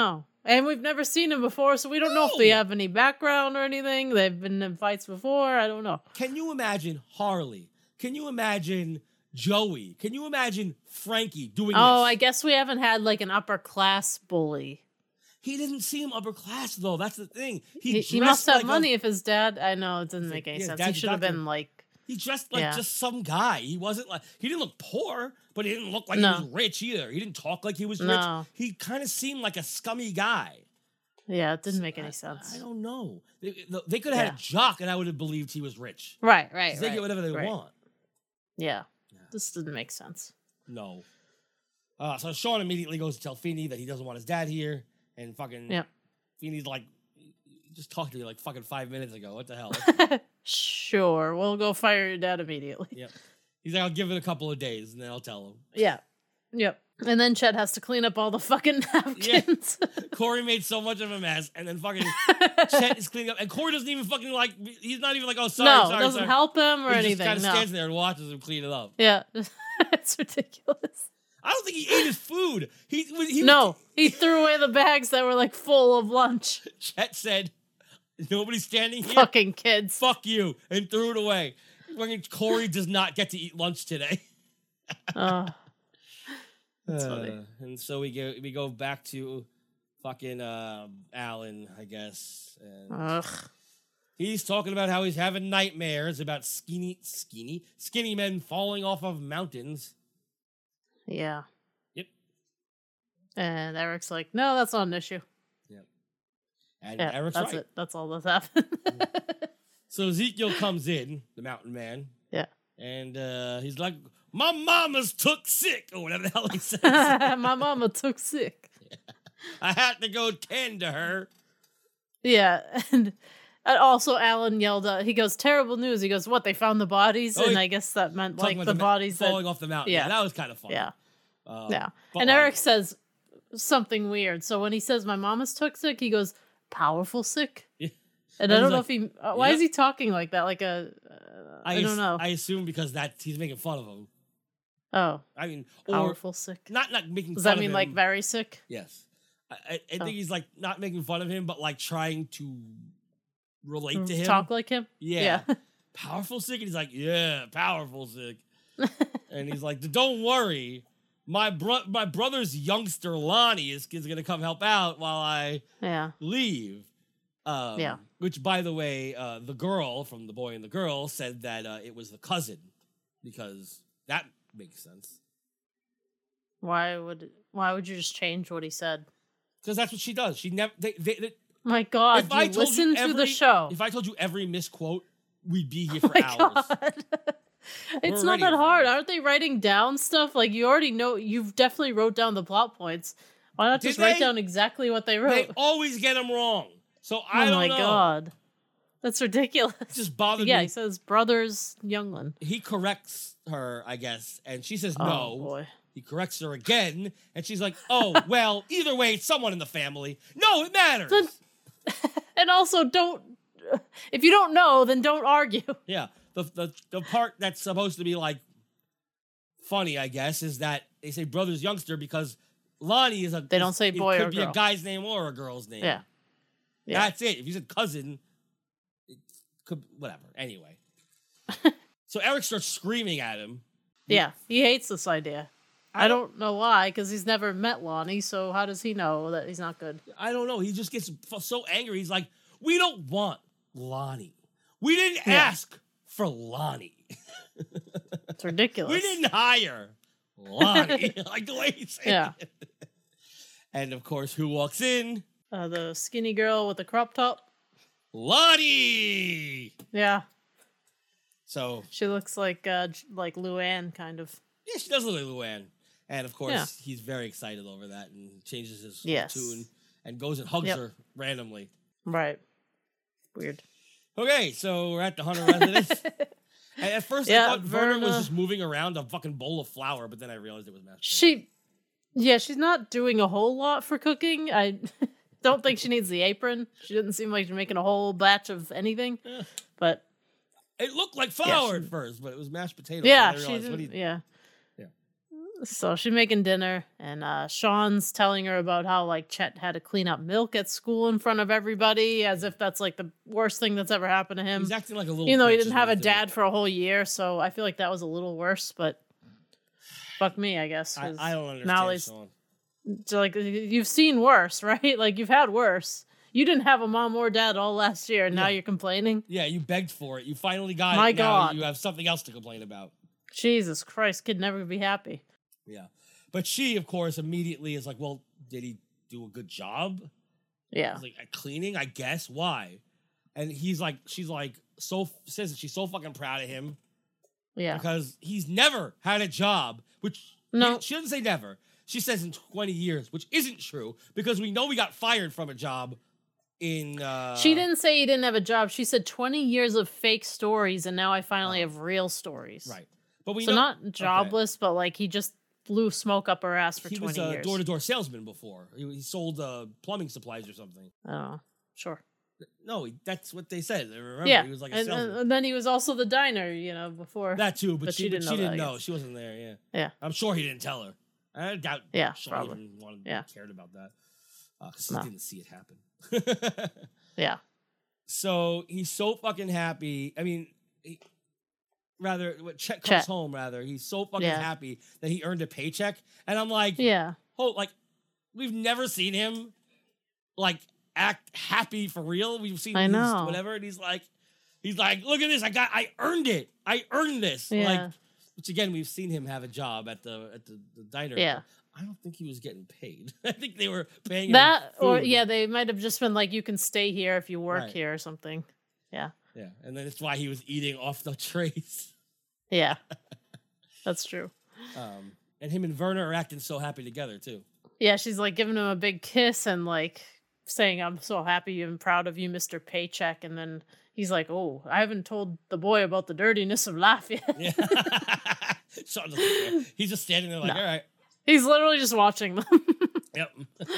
And we've never seen him before, so we don't know if they have any background or anything. They've been in fights before. I don't know. Can you imagine Harley? Can you imagine Joey? Can you imagine Frankie doing this? Oh, I guess we haven't had like an upper class bully. He didn't seem upper class though. That's the thing. He must have money if his dad. I know it doesn't make any sense. He should have been like. He dressed like just some guy. He wasn't like he didn't look poor, but he didn't look like he was rich either. He didn't talk like he was rich. He kind of seemed like a scummy guy. Yeah, it didn't make any sense. I don't know. They could have had a jock, and I would have believed he was rich. Right. They get whatever they want. Yeah, this didn't make sense. No. So Sean immediately goes to tell Feeny that he doesn't want his dad here. And fucking Feeney's like, just talked to me like fucking 5 minutes ago. What the hell? Sure, we'll go fire your dad immediately. Yep. He's like, I'll give it a couple of days and then I'll tell him. Yeah. Yep. And then Chet has to clean up all the fucking napkins. Yeah. Corey made so much of a mess, and then fucking Chet is cleaning up, and Corey doesn't even fucking like. He's not even like, oh, sorry. No, doesn't help him or anything. He just kind of stands there and watches him clean it up. Yeah, it's ridiculous. I don't think he ate his food. He threw away the bags that were like full of lunch. Chet said, "Nobody's standing here. Fucking kids. Fuck you," and threw it away. Fucking Corey does not get to eat lunch today. That's funny. And so we go back to fucking Alan, I guess. And he's talking about how he's having nightmares about skinny men falling off of mountains. Yeah. Yep. And Eric's like, no, that's not an issue. Yep. And Eric's that's right. It. That's all that's happened. So Ezekiel comes in, the mountain man. Yeah. And he's like, my mama's took sick, or whatever the hell he says. My mama took sick. Yeah. I had to go tend to her. Yeah. And also Alan yelled out, he goes, terrible news. He goes, what, they found the bodies? And I guess that meant like the bodies falling off the mountain. Yeah, that was kind of funny. Yeah. And Eric says something weird. So when he says my mama's took sick, he goes, powerful sick? Yeah. And I don't know if he... why is he talking like that? Like a... I don't know. I assume because he's making fun of him. Oh. I mean... Powerful sick? Not making fun of him. Does that mean like very sick? Yes. I think he's like not making fun of him, but like trying to relate to him. Talk like him? Yeah. Powerful sick? And he's like, yeah, powerful sick. And he's like, don't worry. My brother's youngster, Lonnie, is going to come help out while I leave. Which, by the way, the girl from The Boy and the Girl said that it was the cousin, because that makes sense. Why would you just change what he said? Because that's what she does. She never. My God, you listen to the show. If I told you every misquote, we'd be here for hours. God. It's not that hard. Aren't they writing down stuff? Like, you already know, you've definitely wrote down the plot points. Why not just write down exactly what they wrote? They always get them wrong. So I don't know. Oh my God. That's ridiculous. It just bothered me. Yeah, he says brothers Youngland. He corrects her, I guess, and she says no. Oh, boy. He corrects her again, and she's like, oh, well, either way, it's someone in the family. No, it matters. And also, if you don't know, then don't argue. Yeah. The part that's supposed to be, like, funny, I guess, is that they say brother's youngster because Lonnie is They don't say boy or girl. It could be a guy's name or a girl's name. Yeah. That's it. If you said cousin, it could, whatever. Anyway. So Eric starts screaming at him. Yeah, he hates this idea. I don't know why, because he's never met Lonnie, so how does he know that he's not good? I don't know. He just gets so angry. He's like, we don't want Lonnie. We didn't ask for Lonnie. It's ridiculous. We didn't hire Lonnie. Like the way he's saying it. And of course, who walks in? The skinny girl with the crop top. Lonnie! Yeah. So she looks like Luann, kind of. Yeah, she does look like Luann. And of course, he's very excited over that and changes his tune and goes and hugs her randomly. Right. Weird. Okay, so we're at the Hunter residence. And at first, I thought Verna was just moving around a fucking bowl of flour, but then I realized it was mashed potatoes. She's not doing a whole lot for cooking. I don't think she needs the apron. She didn't seem like she's making a whole batch of anything. Yeah. But it looked like flour at first, but it was mashed potatoes. Yeah, she did. Yeah. So she's making dinner, and Sean's telling her about how, like, Chet had to clean up milk at school in front of everybody, as if that's, like, the worst thing that's ever happened to him. He's acting like a little... You know, he didn't have a dad for a whole year, so I feel like that was a little worse, but fuck me, I guess. I don't understand Mallory's, Sean. So, like, you've seen worse, right? Like, you've had worse. You didn't have a mom or dad all last year, and now you're complaining? Yeah, you begged for it. You finally got My it. God. Now you have something else to complain about. Jesus Christ, kid never be happy. Yeah. But she, of course, immediately is like, well, did he do a good job? Yeah. Like, at cleaning, I guess. Why? And she's like, says that she's so fucking proud of him. Yeah. Because he's never had a job, which she doesn't say never. She says in 20 years, which isn't true because we know we got fired from a job in... She didn't say he didn't have a job. She said 20 years of fake stories, and now I finally have real stories. Right. But we so not jobless, but like he just blew smoke up her ass for 20 years. He was a door-to-door salesman before. He sold plumbing supplies or something. Oh, sure. No, that's what they said. Remember, yeah. He was like a salesman. And then he was also the diner, before. That too, but she didn't know. She wasn't there, yeah. Yeah. I'm sure he didn't tell her. I doubt Sean even cared about that. Because he didn't see it happen. Yeah. So he's so fucking happy. I mean... Chet comes home, he's so fucking happy that he earned a paycheck. And I'm like, we've never seen him, like, act happy for real. We've seen whatever. And he's like, look at this. I earned it. I earned this. Yeah. Like, which again, we've seen him have a job at the diner. Yeah. I don't think he was getting paid. I think they were paying that, him food. Or they might have just been like, you can stay here if you work here or something. Yeah. Yeah, and then that's why he was eating off the trays. Yeah, that's true. And him and Werner are acting so happy together, too. Yeah, she's like giving him a big kiss and like saying, I'm so happy and proud of you, Mr. Paycheck. And then he's like, oh, I haven't told the boy about the dirtiness of life yet. Yeah. He's just standing there like, all right. He's literally just watching them. Yep.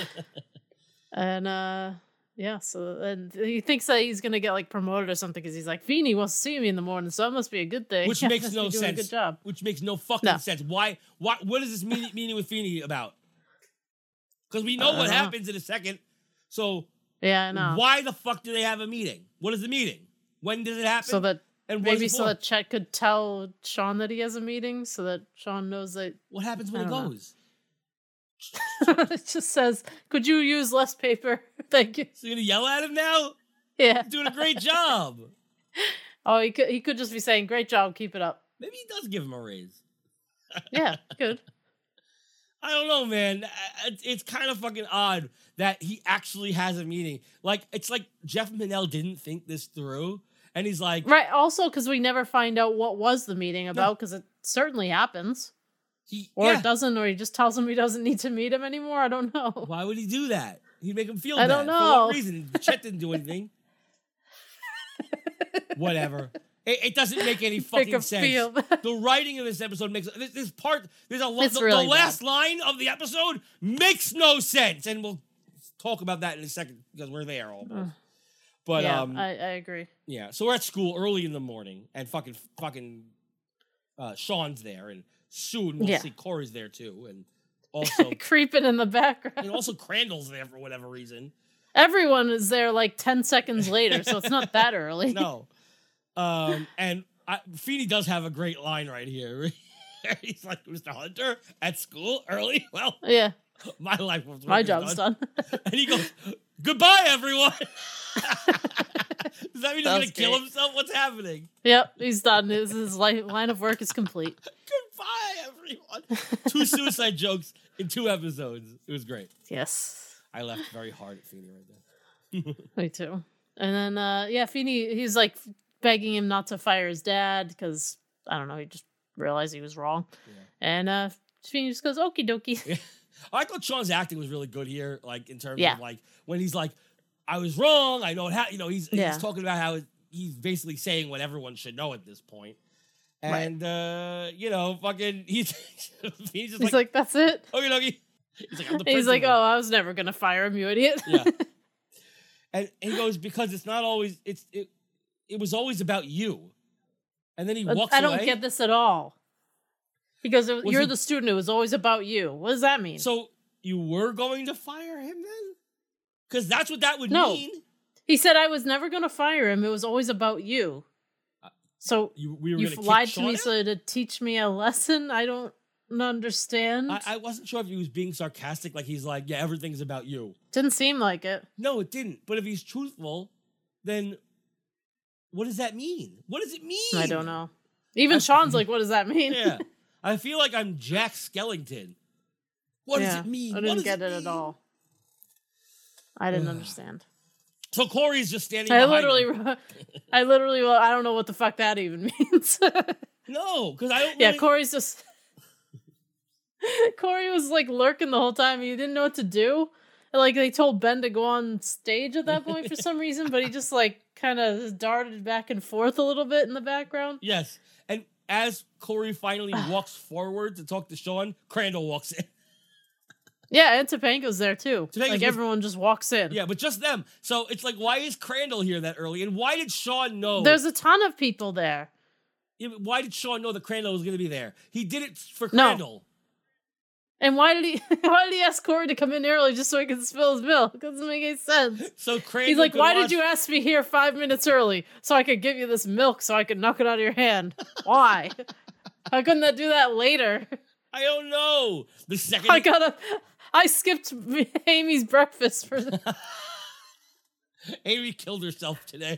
And, yeah, and he thinks that he's gonna get like promoted or something because he's like, Feeny wants to see me in the morning, so that must be a good thing. Which makes no sense. Good job. Which makes no fucking sense. Why? What is this meeting with Feeny about? Because we know what happens in a second. So yeah, I know. Why the fuck do they have a meeting? What is the meeting? When does it happen? So that so that Chet could tell Sean that he has a meeting, so that Sean knows that. What happens when it goes? It just says, could you use less paper? Thank you. So you're gonna yell at him now? Yeah. He's doing a great job. Oh, he could just be saying, great job, keep it up. Maybe he does give him a raise. Yeah, good. I don't know, man. It's kind of fucking odd that he actually has a meeting. Like, it's like Jeff Manel didn't think this through. And he's like... Right, also because we never find out what was the meeting about, because it certainly happens. It doesn't, or he just tells him he doesn't need to meet him anymore. I don't know. Why would he do that? He'd make him feel bad. I don't know. For what reason? Chet didn't do anything. Whatever. It doesn't make any fucking sense. The writing of this episode makes... This part... There's a lot... The last line of the episode makes no sense. And we'll talk about that in a second, because we're there almost. But, yeah, I agree. Yeah, so we're at school early in the morning, and fucking Sean's there, and soon we'll see Corey's there too, and also creeping in the background. And also Crandall's there for whatever reason. Everyone is there like 10 seconds later, so it's not that early. No. And Feeny does have a great line right here. He's like, Mr. Hunter, at school early? Well, yeah. My life was my job's done. And he goes, goodbye, everyone. Does that mean he's going to kill himself? What's happening? Yep, he's done. His line of work is complete. Goodbye, everyone. 2 suicide jokes in 2 episodes. It was great. Yes. I laughed very hard at Feeny right there. Me too. And then, Feeny, he's like begging him not to fire his dad because, I don't know, he just realized he was wrong. Yeah. And Feeny just goes, okie dokie. Yeah. I thought Sean's acting was really good here, like in terms of like when he's like, I was wrong. I know it. He's talking about how he's basically saying what everyone should know at this point. And fucking he's like, that's it. Okay. He's like, I'm the principal. He's like, oh, I was never gonna fire him, you idiot. Yeah. And he goes, because it's not always it was always about you. And then he walks away. I don't get this at all. Because you're the student. It was always about you. What does that mean? So you were going to fire him then? Because that's what that would mean. He said I was never going to fire him. It was always about you. So you lied to me so to teach me a lesson? I don't understand. I wasn't sure if he was being sarcastic. Like he's like, yeah, everything's about you. Didn't seem like it. No, it didn't. But if he's truthful, then what does that mean? What does it mean? I don't know. Even Sean's like, what does that mean? Yeah. I feel like I'm Jack Skellington. What does it mean? I didn't get it at all. I didn't understand. So Corey's just standing behind him. I don't know what the fuck that even means. No, because I don't Yeah, Corey was like lurking the whole time. He didn't know what to do. Like they told Ben to go on stage at that point for some reason, but he just like kind of darted back and forth a little bit in the background. Yes. And as Corey finally walks forward to talk to Sean, Crandall walks in. Yeah, and Topanga's there too. Like everyone just walks in. Yeah, but just them. So it's like, why is Crandall here that early? And why did Sean know? There's a ton of people there. Yeah, but why did Sean know that Crandall was going to be there? He did it for Crandall. No. And why did he ask Corey to come in early just so he could spill his milk? It doesn't make any sense. So Crandall He's like, why did you ask me here 5 minutes early so I could give you this milk so I could knock it out of your hand? Why? How couldn't I do that later? I don't know. The second I skipped Amy's breakfast for Amy killed herself today.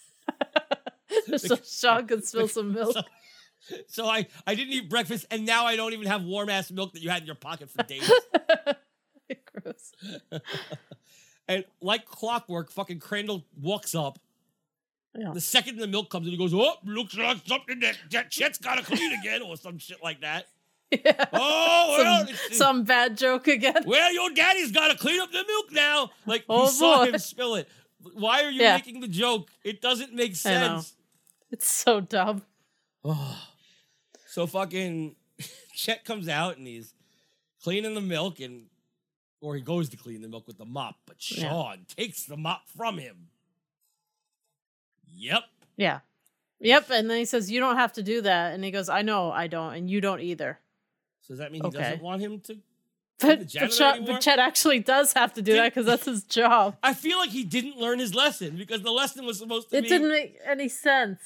So Sean could spill some milk. So I didn't eat breakfast, and now I don't even have warm-ass milk that you had in your pocket for days. Gross. And like clockwork, fucking Crandall walks up. Yeah. The second the milk comes in, he goes, oh, looks like something that Chet's got to clean again, or some shit like that. Yeah. Oh, some bad joke again. Well, your daddy's got to clean up the milk now. Like, you saw him spill it. Why are you making the joke? It doesn't make sense. It's so dumb. So fucking Chet comes out and he's cleaning the milk, or he goes to clean the milk with the mop, but Sean takes the mop from him. Yep. Yeah. Yep. And then he says, you don't have to do that. And he goes, I know I don't, and you don't either. So does that mean he doesn't want him to? But Chet actually does have to do that because that's his job. I feel like he didn't learn his lesson because the lesson was supposed to be. It didn't make any sense.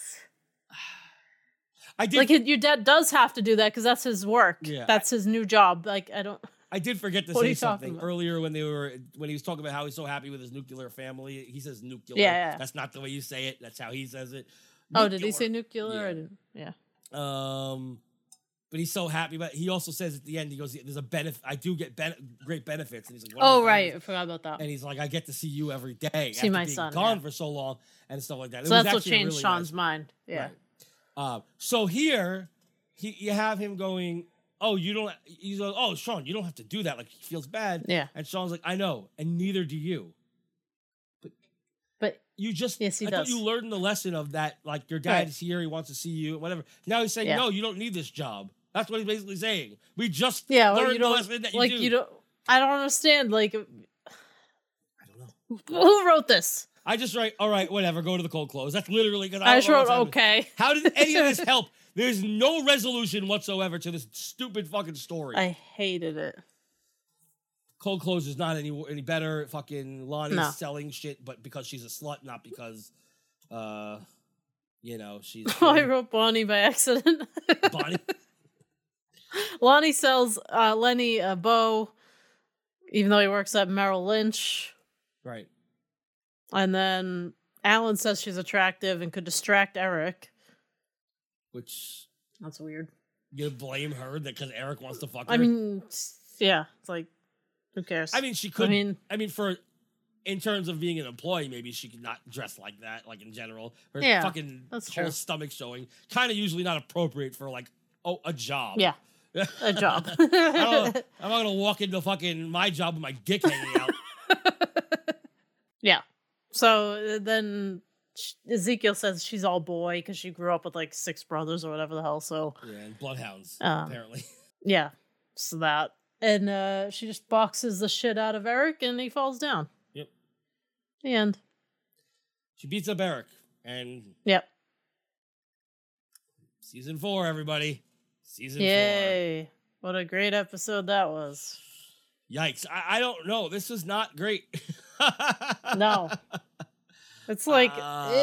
Your dad does have to do that because that's his work. Yeah. That's his new job. Like, I did forget to say something earlier when he was talking about how he's so happy with his nuclear family. He says nuclear. Yeah. That's not the way you say it. That's how he says it. Nuclear. Oh, did he say nuclear? Yeah. I didn't. Yeah. But he's so happy. But he also says at the end, he goes, "There's a benefit. I do get great benefits." And he's like, "Oh, right, I forgot about that." And he's like, "I get to see you every day. See my being son gone for so long and stuff like that." So that's what changed Sean's mind. Yeah. Right. So here, you have him going, "Oh, you don't." He's like, "Oh, Sean, you don't have to do that." Like he feels bad. Yeah. And Sean's like, "I know, and neither do you." But you just, I thought you learned the lesson of that. Like your dad is here, he wants to see you, whatever. Now he's saying, "No, you don't need this job." That's what he's basically saying. We just learned the lesson that you do. I don't understand. Like, I don't know. Who wrote this? I just write, all right, whatever, go to the cold close. That's literally because I just wrote, okay. How did any of this help? There's no resolution whatsoever to this stupid fucking story. I hated it. Cold close is not any better. Fucking Lonnie's selling shit, but because she's a slut, not because, she's. I wrote Bonnie by accident. Bonnie? Lonnie sells Lenny a bow, even though he works at Merrill Lynch. Right. And then Alan says she's attractive and could distract Eric. Which... That's weird. You blame her because Eric wants to fuck her? I mean, yeah. It's like, who cares? I mean, she could... in terms of being an employee, maybe she could not dress like that, like in general. Her fucking whole stomach showing. Kind of usually not appropriate for, like, a job. Yeah. A job. I'm not going to walk into fucking my job with my dick hanging out. Yeah. So then Ezekiel says she's all boy because she grew up with like 6 brothers or whatever the hell. So yeah, and bloodhounds, apparently. Yeah. So that. And she just boxes the shit out of Eric and he falls down. Yep. The end. She beats up Eric and... Yep. Season 4, everybody. Season 4. What a great episode that was. Yikes. I don't know. This was not great. No. It's like,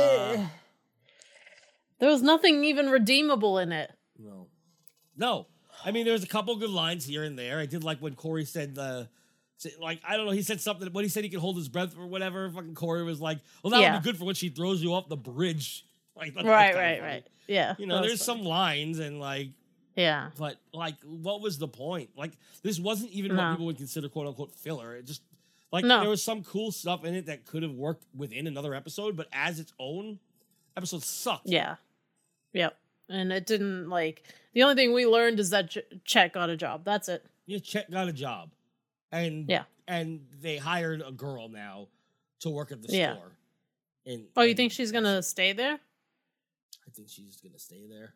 there was nothing even redeemable in it. No. I mean, there's a couple good lines here and there. I did like when Corey said I don't know, he said something, when he said he could hold his breath or whatever, fucking Corey was like, well, that would be good for when she throws you off the bridge. Like, right. Yeah. You know, there's some lines and like, yeah. But like, what was the point? Like, this wasn't even what people would consider quote unquote filler. It just, like, there was some cool stuff in it that could have worked within another episode, but as its own episode sucked. Yeah. Yep. And it didn't, like, the only thing we learned is that Chet got a job. That's it. Yeah, Chet got a job. And and they hired a girl now to work at the store. You think she's going to stay there? I think she's going to stay there.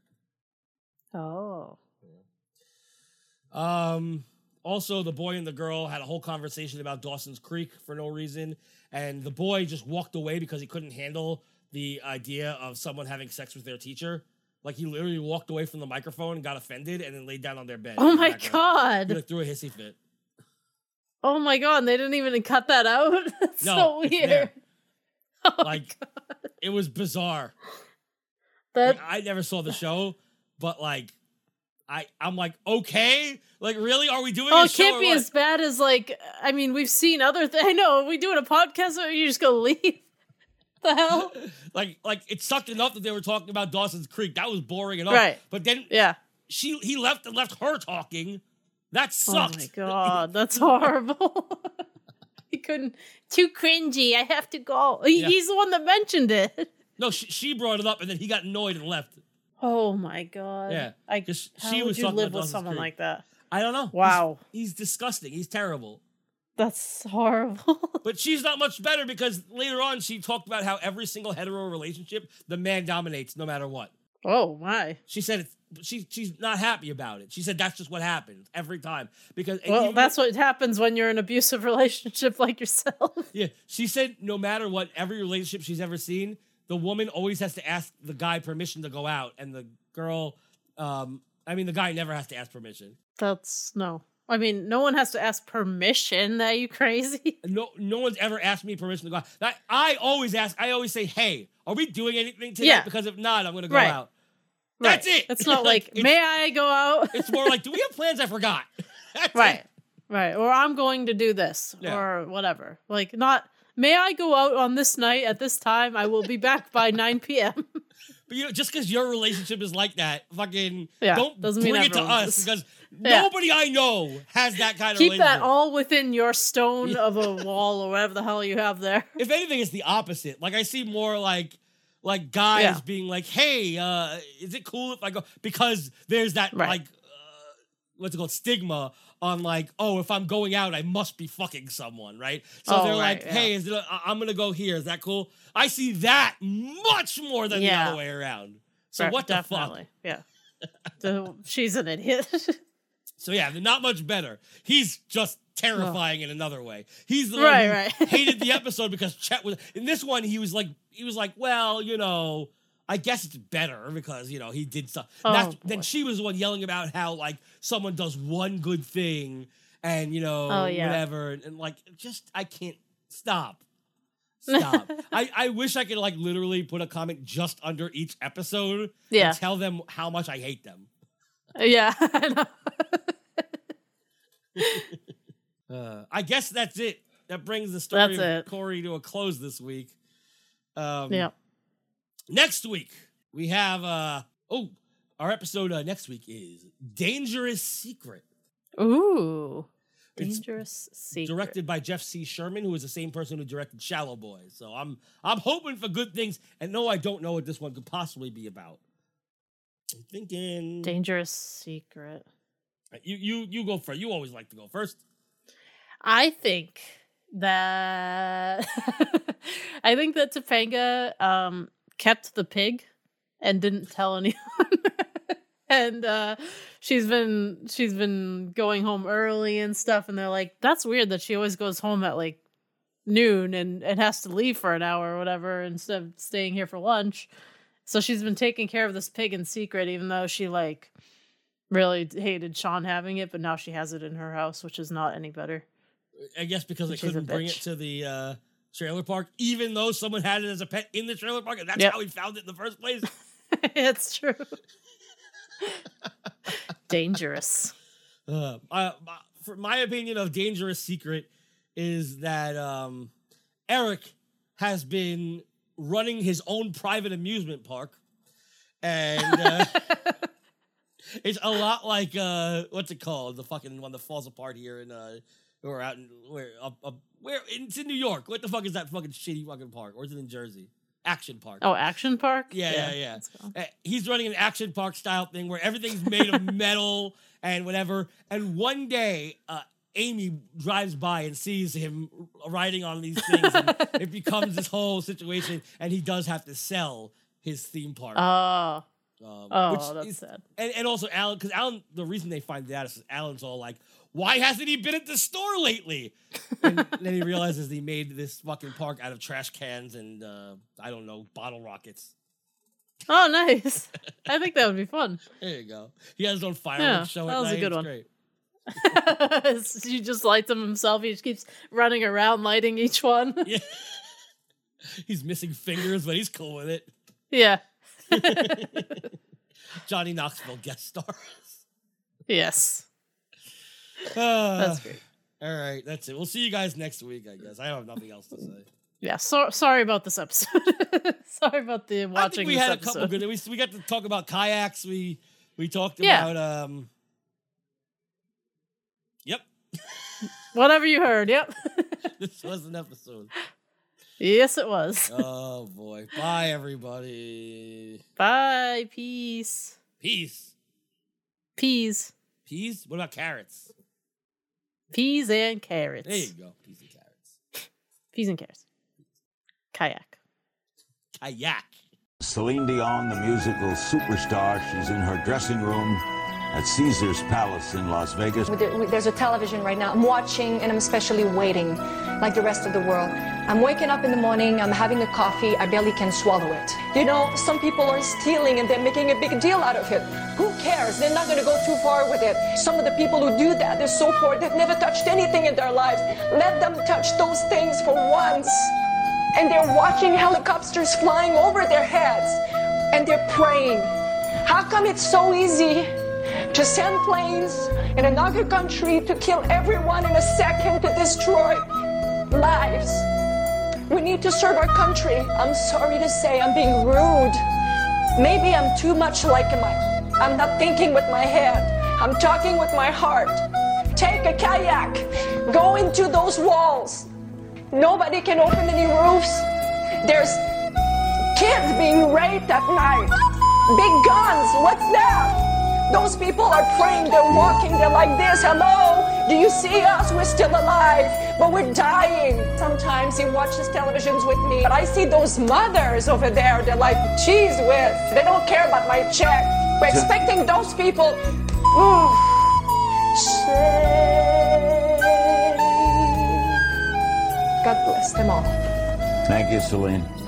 Oh. Yeah. Also, the boy and the girl had a whole conversation about Dawson's Creek for no reason. And the boy just walked away because he couldn't handle the idea of someone having sex with their teacher. Like, he literally walked away from the microphone and got offended and then laid down on their bed. Oh, my God. He threw a hissy fit. Oh, my God. And they didn't even cut that out? That's so weird. Oh, like, it was bizarre. Like, I never saw the show, but, like, I'm like, okay? Like, really? Are we doing a show? Oh, it can't be as bad as, like, I mean, we've seen other things. I know. Are we doing a podcast or are you just going to leave? The hell? like it sucked enough that they were talking about Dawson's Creek. That was boring enough. Right. But then he left and left her talking. That sucked. Oh my God, that's horrible. He couldn't. Too cringy. I have to go. He's the one that mentioned it. No, she brought it up and then he got annoyed and left. Oh my God. Yeah. How would you live with someone like that? I don't know. Wow. He's disgusting. He's terrible. That's horrible. But she's not much better because later on she talked about how every single hetero relationship, the man dominates no matter what. Oh, my. She said she's not happy about it. She said that's just what happens every time. That's what happens when you're in an abusive relationship like yourself. Yeah. She said no matter what, every relationship she's ever seen, the woman always has to ask the guy permission to go out. And the girl, the guy never has to ask permission. No. I mean, no one has to ask permission. Are you crazy? No one's ever asked me permission to go out. I always ask. I always say, "Hey, are we doing anything today? Yeah. Because if not, I'm going to go out." That's it. It's not like, may I go out? It's more like, do we have plans? I forgot. Right. Or I'm going to do this or whatever. Like, not, may I go out on this night at this time? I will be back by 9 p.m. But just because your relationship is like that, fucking don't bring it to us because nobody I know has that kind of relationship. Keep that all within your stone of a wall or whatever the hell you have there. If anything, it's the opposite. Like, I see more like guys being like, hey, is it cool if I go? Because there's that what's it called, stigma on like, oh, if I'm going out, I must be fucking someone, right? So they're like, hey, I'm going to go here. Is that cool? I see that much more than the other way around. So what the fuck? Yeah. So she's an idiot. So yeah, they're not much better. He's just terrifying in another way. He's the one who hated the episode because Chet was in this one. He was like, well, you know, I guess it's better because, you know, he did stuff. Then she was the one yelling about how like someone does one good thing and, you know, whatever. And like, just, I can't stop. I wish I could like literally put a comment just under each episode and tell them how much I hate them. Yeah, I know. I guess that's it. That brings the story of Corey to a close this week. Next week, we have, our episode next week is Dangerous Secret. Ooh. Dangerous Secret. Directed by Jeff C. Sherman, who is the same person who directed Shallow Boys. So I'm hoping for good things. And no, I don't know what this one could possibly be about. I'm thinking Dangerous Secret. You go first. You always like to go first. I think that Topanga kept the pig and didn't tell anyone. And she's been going home early and stuff, and they're like, that's weird that she always goes home at like noon and has to leave for an hour or whatever instead of staying here for lunch. So she's been taking care of this pig in secret, even though she like really hated Sean having it, but now she has it in her house, which is not any better. I guess because they couldn't bring it to the trailer park, even though someone had it as a pet in the trailer park, and that's how he found it in the first place. It's true. Dangerous. For my opinion of Dangerous Secret is that Eric has been running his own private amusement park, and it's a lot like what's it called? The fucking one that falls apart here in or out in where it's in New York. What the fuck is that fucking shitty fucking park? Or is it in Jersey? Action Park. Oh, Action Park? Yeah. He's running an Action Park style thing where everything's made of metal and whatever. And one day, Amy drives by and sees him riding on these things, and it becomes this whole situation, and he does have to sell his theme park. That's sad. And also Alan, because Alan, the reason they find that is Alan's all like, why hasn't he been at the store lately? And then he realizes he made this fucking park out of trash cans and, I don't know, bottle rockets. Oh, nice. I think that would be fun. There you go. He has his own fireworks show at night. That was a good it's one. Great. He just lights them himself. He just keeps running around lighting each one. Yeah. He's missing fingers, but he's cool with it. Yeah. Johnny Knoxville guest stars. Yes. That's great. All right, that's it. We'll see you guys next week, I guess. I have nothing else to say. Yeah, sorry about this episode. Sorry about the watching. I think we this had episode. a couple good. We got to talk about kayaks. We talked about Yep. Whatever you heard. Yep. This was an episode. Yes, it was. Oh boy! Bye, everybody. Bye. Peace. Peace. Peas. Peas? What about carrots? Peas and carrots. There you go. Peas and carrots. Peas and carrots. Kayak. Kayak. Celine Dion, the musical superstar, she's in her dressing room at Caesar's Palace in Las Vegas. There's a television right now. I'm watching and I'm especially waiting like the rest of the world. I'm waking up in the morning, I'm having a coffee, I barely can swallow it. You know, some people are stealing and they're making a big deal out of it. Who cares? They're not going to go too far with it. Some of the people who do that, they're so poor, they've never touched anything in their lives. Let them touch those things for once. And they're watching helicopters flying over their heads. And they're praying. How come it's so easy to send planes in another country to kill everyone in a second, to destroy lives? We need to serve our country. I'm sorry to say I'm being rude. Maybe I'm too much like I'm not thinking with my head. I'm talking with my heart. Take a kayak. Go into those walls. Nobody can open any roofs. There's kids being raped at night. Big guns. What's that? Those people are praying, they're walking, they're like this. Hello, do you see us? We're still alive, but we're dying. Sometimes he watches televisions with me, but I see those mothers over there. They're like, geez whiz. They don't care about my check. We're expecting those people. God bless them all. Thank you, Celine.